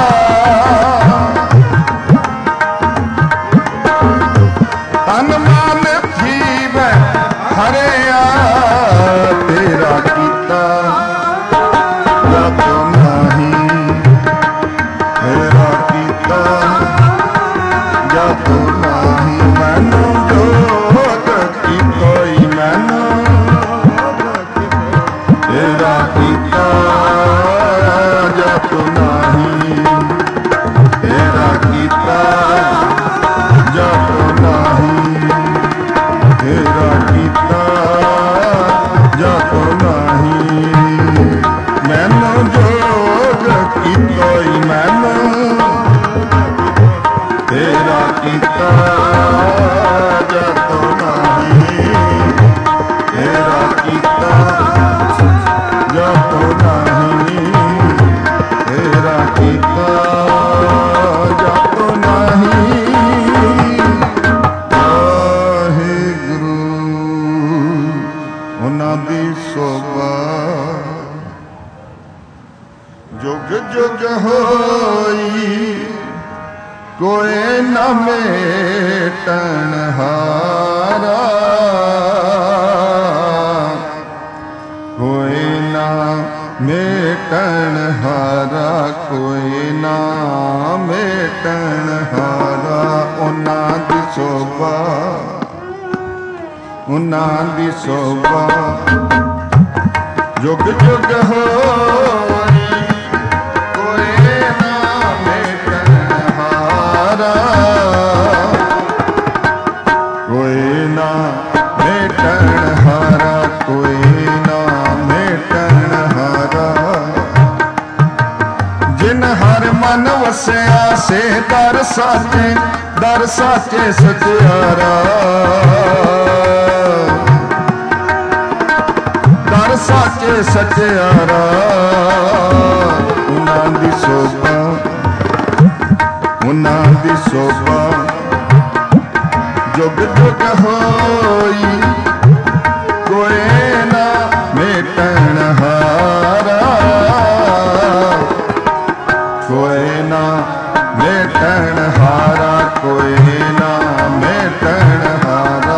ਤਨ ਮਨ ਥੀਵੈ ਹਰਿਆ। ਤੇਰਾ ਕੀਤਾ ਜਾਤੋ ਨਹੀਂ। ਤੇਰਾ ਕੀਤਾ ਜਾਤੋ ਨਹੀਂ। ਮੈਨੂੰ ਜੋਗ ਕੀਤੋਈ ਮੈਨੂੰ ਤੇਰਾ ਕੀਤਾ ਜਾਤੋ ਨਹੀਂ। ਤੇਰਾ ਕੀਤਾ ਜਾਤੋ ਨਹੀਂ। ਤੇਰਾ ਕੀਤਾ ਜਾਤੋ ਨਹੀਂ। ਮੈਨੂੰ ਜੋਗ ਕੀਤੋਈ ਮੈਨੂੰ ਤੇਰਾ ਕੀਤਾ ਜਾਤੋ ਨਹੀਂ। ਤੇਰਾ ਕੀਤਾ ਜਾਤੋ ਨਹੀਂ। ਤੇਰਾ ਕੀਤਾ ਜਾਤੋ ਨਹੀਂ। ਵਾਹਿਗੁਰੂ ਉਹਨਾਂ ਦੀ ਸੋਭਾ ਜੁਗ ਜੁਗ ਹੋਈ ਕੋਈ ਨਾ ਮੇਟਣ ਹਾਰਾ। ਕੋਈ ਨਾ ਮੇਟਣ ਹਾਰਾ। ਕੋਈ ਨਾ ਮੇਟਣ ਹਾਰਾ। ਉਹਨਾਂ ਦੀ ਸੋਭਾ ਉਹਨਾਂ ਦੀ ਸੋਭਾ ਜੁਗ ਜੁਗ ਹੋਈ ਕੋਈ ਨਾ ਮੇਟਣ ਹਾਰਾ। ਕੋਈ ਨਾ ਮੇਟਣ ਹਾਰਾ। ਕੋਈ ਨਾ ਮੇਟਣ ਹਾਰਾ। ਜਿਨ ਹਰ ਮਨ ਵਸਿਆ ਸੇ ਦਰ ਸਾਚੇ ਸਚਿਆਰਾ। ਦਰ ਸਾਚੇ ਸਚਿਆਰਾ। ਉਹਨਾਂ ਦੀ ਸੋਭਾ ਉਹਨਾਂ ਦੀ ਸੋਭਾ ਜੁਗ ਜੁਗ ਹੋਈ ਕੋਈ ਨਾ ਮੇਟਣ ਹਾਰਾ। ਕੋਈ ਨਾ ਮੇਟਣ ਹਾਰਾ। ਕੋਈ ਨਾ ਮੇਟਣ ਹਾਰਾ।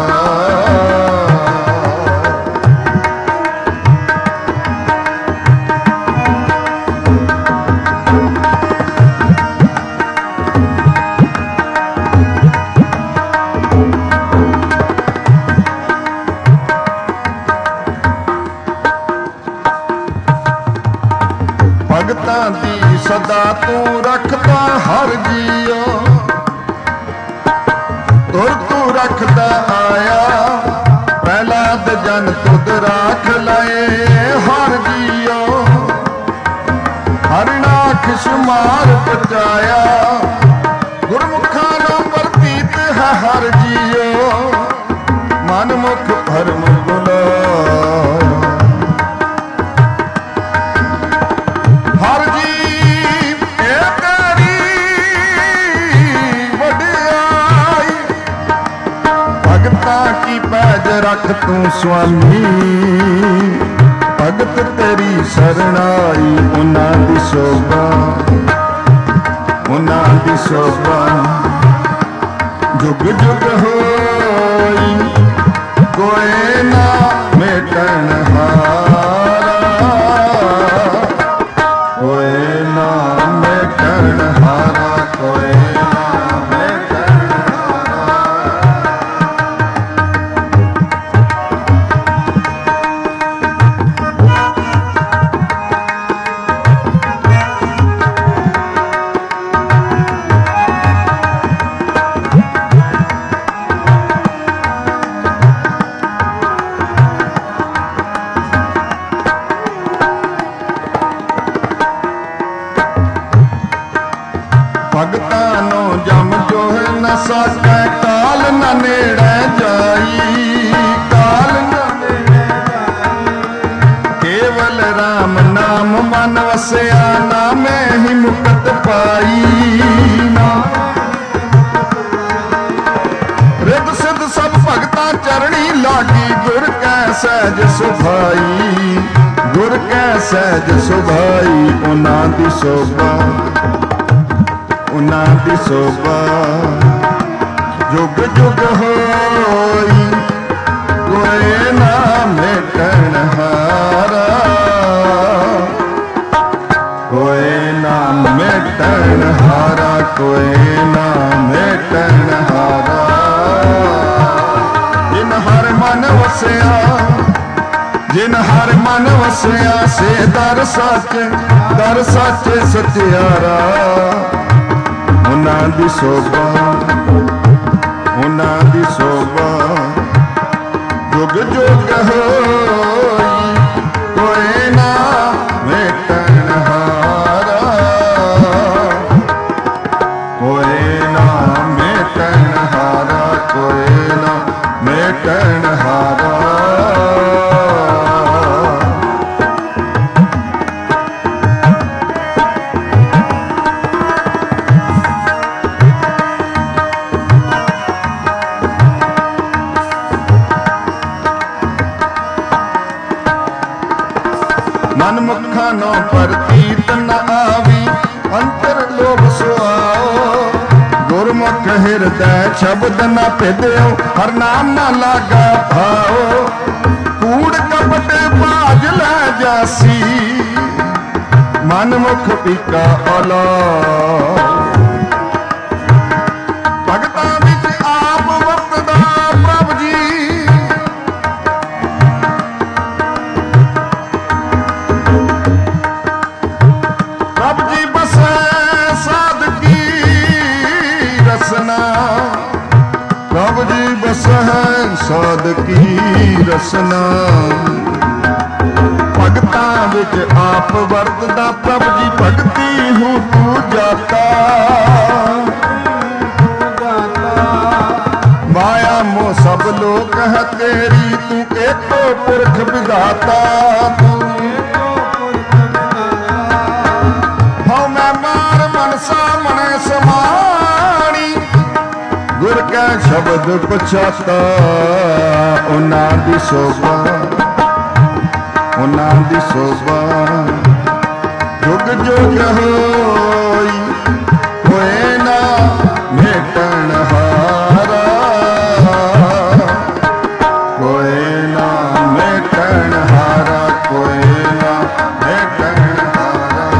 ਭਗਤਾਂ ਦੀ ਸਦਾ ਤੂੰ ਰੱਖਦਾ ਹਰ ਜੀਓ, ਤੁਰ ਤੂੰ ਰੱਖਦਾ ਆਇਆ, ਪਹਿਲਾਦ ਜਨ ਤੁਧ ਰਾਖ ਲਏ ਹਰ ਜੀਓ, ਹਰਨਾਖ ਸ਼ਮਾਰ ਪਚਾਇਆ, ਗੁਰਮੁਖਾਂ ਨੂੰ ਪ੍ਰਤੀਤ ਹੈ ਹਰ ਜੀਓ, ਮਨ ਮੁਖ ਭਰਮ ਬੁਲਾਇਆ। ਹਰ ਜੀ ਇਹ ਤੇਰੀ ਵਡਿਆਈ, ਭਗਤਾਂ ਕੀ ਪੈਜ ਰੱਖ ਤੂੰ ਸੁਆਮੀ, ਭਗਤ ਤੇਰੀ ਸਰਣਾਈ, ਉਹਨਾਂ ਦੀ ਸੋਭਾ, ਉਹਨਾਂ ਦੀ ਸੋਭਾ ਜੁਗ ਜੁਗ ਹੋਈ, ਕੋਈ ਨਾ ਮੇਟਣ ਹਾਰਾ, ਕੋਈ ਨਾ ਮੇਟਣ ਹਾਰਾ, ਕੋਈ ਨਾ ਮੇਟਣ ਹਾਰਾ। ਭਗਤਾਂ ਨੂੰ ਜਮ ਜੋਹ ਨ ਸਕੈ, ਕਾਲ ਨ ਨੇੜੇ ਜਾਈ, ਕਾਲ ਨ ਨੇੜੇ ਜਾਈ, ਕੇਵਲ ਰਾਮ ਨਾਮ ਮਨ ਵਸਿਆ, ਨਾਮੇ ਹੀ ਮੁਕਤ ਪਾਈ, ਰਿਦ ਸਿਧ ਸਭ ਭਗਤਾਂ ਚਰਣੀ ਲਾਗੀ, ਗੁਰ ਕੈ ਸਹਿਜ ਸੁਭਾਈ, ਗੁਰ ਕੈ ਸਹਿਜ ਸੁਭਾਈ, ਉਹਨਾਂ ਦੀ ਸੋਭਾ, ਉਹਨਾਂ ਦੀ ਸੋਭਾ ਜੁਗ ਜੁਗ ਹੋਈ, ਕੋਈ ਨਾ ਮੇਟਣ ਹਾਰਾ, ਕੋਈ ਨਾ ਮੇਟਣ ਹਾਰਾ, ਕੋਈ ਨਾ ਮੇਟਣ ਹਾਰਾ। ਜਿਨ ਹਰ ਮਨ ਵਸਿਆ, ਜਿਨ ਹਰ ਮਨ ਵਸਿਆ, ਸੇ ਦਰ ਸੱਚ ਸਚਿਆਰਾ, ਉਹਨਾਂ ਦੀ ਸੋਭਾ, ਉਹਨਾਂ ਦੀ ਸੋਭਾ ਜੁਗ ਜੁਗ ਹੋਈ, ਕੋਈ ਨਾ ਮੇਟਣ ਹਾਰਾ, ਕੋਈ ਨਾ ਮੇਟਣ ਹਾਰਾ, ਕੋਈ ਨਾ ਮੇਟਣ ਹਾਰਾ। ਮਨ ਮੁਖਾਂ ਨੂੰ ਪ੍ਰਤੀਤ ਨ ਆਵੀ, ਅੰਤਰ ਲੋਭ ਸੁਆਓ, ਗੁਰਮੁਖ ਹਿਰਦੈ ਸ਼ਬਦ ਨ ਭਿਦਿਓ, ਹਰ ਨਾਮ ਨ ਲਾਗਾ ਭਾਓ, ਕੂੜ ਕਪਟ ਭਾਜ ਲੈ ਜਾਸੀ, ਮਨ ਮੁਖ ਪੀਕਾ ਔਲਾ। ਭਗਤਾਂ ਵਿੱਚ ਆਪ ਵਰਤਦਾ ਪ੍ਰਭ ਜੀ, ਪ੍ਰਭ ਜੀ ਬਸਹਿ ਸਾਧਕੀ ਰਸਨਾ, ਭਗਤਾਂ ਵਿੱਚ ਆਪ ਵਰਤਦਾ ਪ੍ਰਭ ਜੀ, ਭਗਤੀ ਹੂੰ ਤੂੰ ਜਾਤਾ, ਮਾਇਆ ਮੋਹ ਸਭ ਲੋਕ ਹੈ ਤੇਰੀ, ਤੂੰ ਏਕੋ ਪੁਰਖ ਵਿਧਾਤਾ, ਹਉ ਮੈਂ ਮਾਰ ਮਨਸਾ ਮਨੈ ਸਮਾਣੀ, ਗੁਰ ਕੈ ਸ਼ਬਦ ਪਛਾਤਾ, ਉਹਨਾਂ ਦੀ ਸੋਭਾ, ਉਹਨਾਂ ਦੀ ਸੋਭਾ ਜੁਗ ਜੁਗ ਹੋਈ, ਕੋਈ ਨਾ ਮੇਟਣ ਹਾਰਾ, ਕੋਈ ਨਾ ਮੇਟਣ ਹਾਰਾ, ਕੋਈ ਨਾ ਮੇਟਣ ਹਾਰਾ।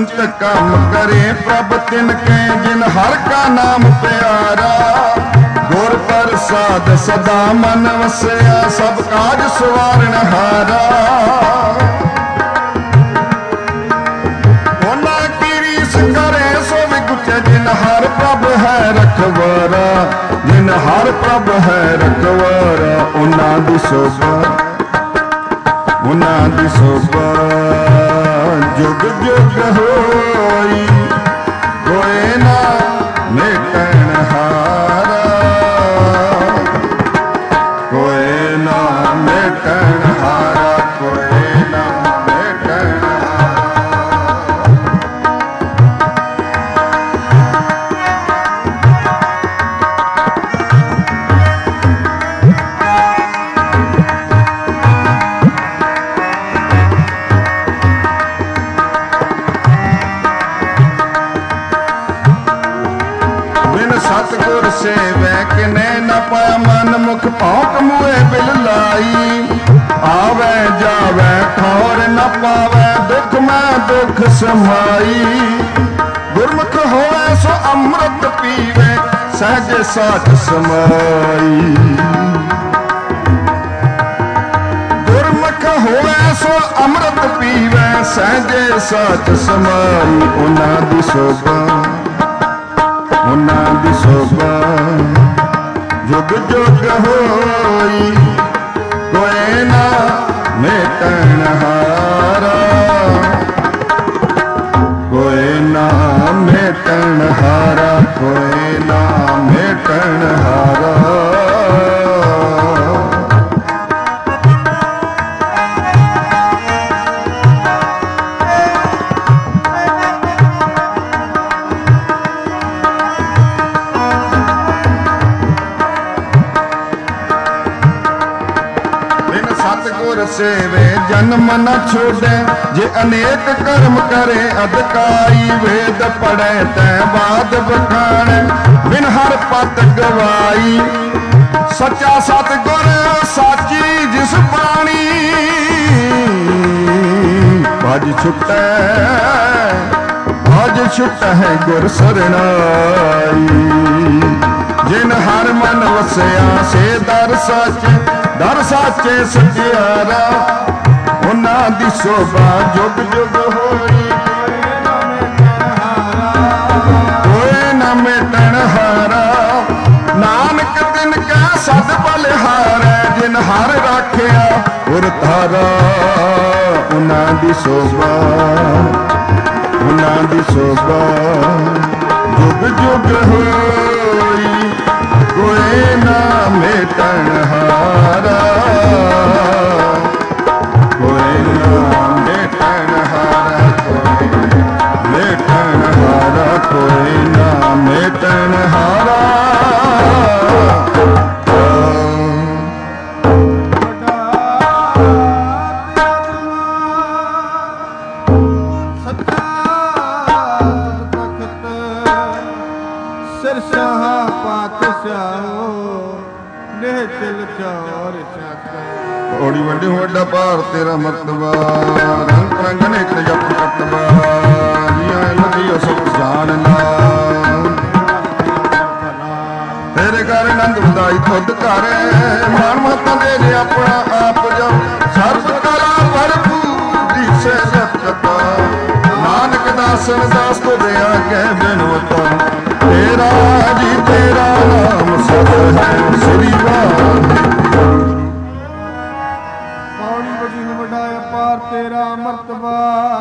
चिंत काम करे प्रभ तिनके जिन हर का नाम प्यारा गुर प्रसाद सदा मन वसया सब काज सवारण हारा ओना की रीस करे सो विगुचे जिन हर प्रभ है रखवारा जिन हर प्रभ है रखवारा ओना दी शोभा ओना दी शोभा जुग जुग होई कोई ना मिटन हारा कोई ना मिटन हारा कोई ना मिटन सतगुर सेवै किने न पाया मन मुख भौंक मुए बिल लाई आवे जावे ठौर न पावे दुख में दुख समाई गुरमुख होवे सो अमृत पीवे सहज साच समाई गुरमुख होवे सो अमृत पीवे सहज साच समाई उना दी शोभा उना दी शोभा जुग जुग होई कोई ना मिटन हारा कोई ना मिटन हारा कोई ना मिटन हारा सेवे जन्म न छोड़े जे अनेक कर्म करे अधकाई वेद पढ़े तै बाद बखाने बिन हर पत गवाई सच्चा सतगुर साची जिस पानी भज छुटै भज छुटै गुर सरनाई जिन हर मन वसया से दर साचे सत्यारा उना दी शोभा जुग जुग होई कोई न मिटन हारा नानक दिन का सद बलिहारै जिन हर राखिया उर तारा उना दी शोभा उना दी शोभा जुग जुग होई कोई ना मिटन हारा कोई ना मिटन हारा कोई मिटन हारा कोई ना मिटन हारा ओड़ी वड्डी वड्डा पार तेरा मर्तबा रंग रंग ने कर जप करतबा जिया लगियो सब जान ला तेरे घर नंद वदाई खुद कर मान महता दे जे अपना आप जब सर्व कला भरपूरी से रखता नानक दासन दास को दे आगे बिनवता तेरा जी तेरा नाम सद है श्री वाहिगुरू तेरा मर्तबा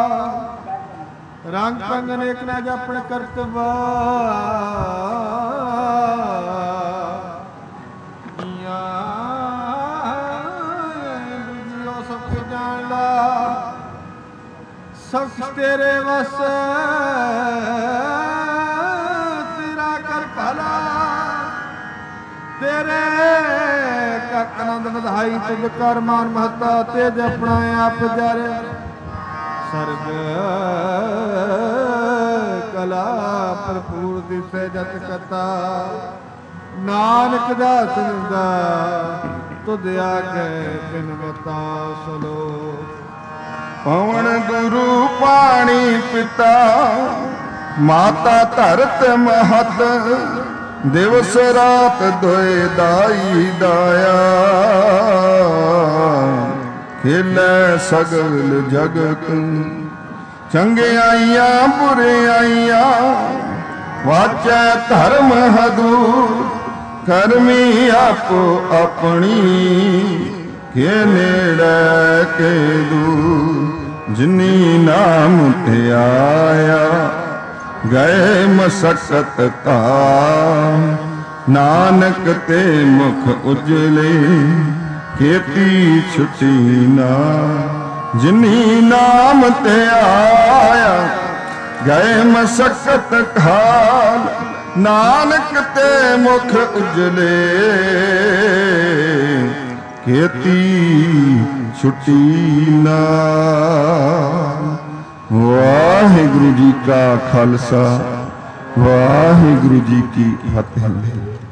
रंग पंग नेक न जपन करतबा सब जान ला सब तेरे वस तेरा कर भला तेरे का आनंद बधाई तुझ कर मान महता तेज अपना आप जर सर्ग कला भरपूर दिसे जत कथा नानक दास दा तुद आगे बिन मता सलो पवन गुरु पानी ਪਿਤਾ ਮਾਤਾ ਧਰਤ ਮਹਤ ਦਿਵਸ ਰਾਤ ਦੋਇ ਦਾਈ ਦਾਇਆ ਖੇਲੇ ਸਗਲ ਜਗਤ ਚੰਗਿਆਈਆਂ ਬੁਰਿਆਈਆਂ ਵਾਚੈ ਧਰਮ ਹਦੂਰ ਕਰਮੀ ਆਪੋ ਆਪਣੀ ਕੇ ਨੇੜੇ ਕੇ ਦੂਰ ਜਿਨੀ ਨਾਮ ਤੇ ਆਇਆ ਗਏ ਮਸਕਤ ਧਾਮ ਨਾਨਕ ਤੇ ਮੁਖ ਉਜਲੇ ਖੇਤੀ ਛੁਟੀ ਨਾ ਜਿਨੀ ਨਾਮ ਤੇ ਆਇਆ ਗਏ ਮਸਕਤ ਖਾਲ ਨਾਨਕ ਤੇ ਮੁਖ ਉਜਲੇ ਖੇਤੀ ਛੁਟੀ ਨਾ। ਵਾਹਿਗੁਰੂ ਜੀ ਕਾ ਖਾਲਸਾ ਵਾਹਿਗੁਰੂ ਜੀ ਕੀ ਫਤਿਹ।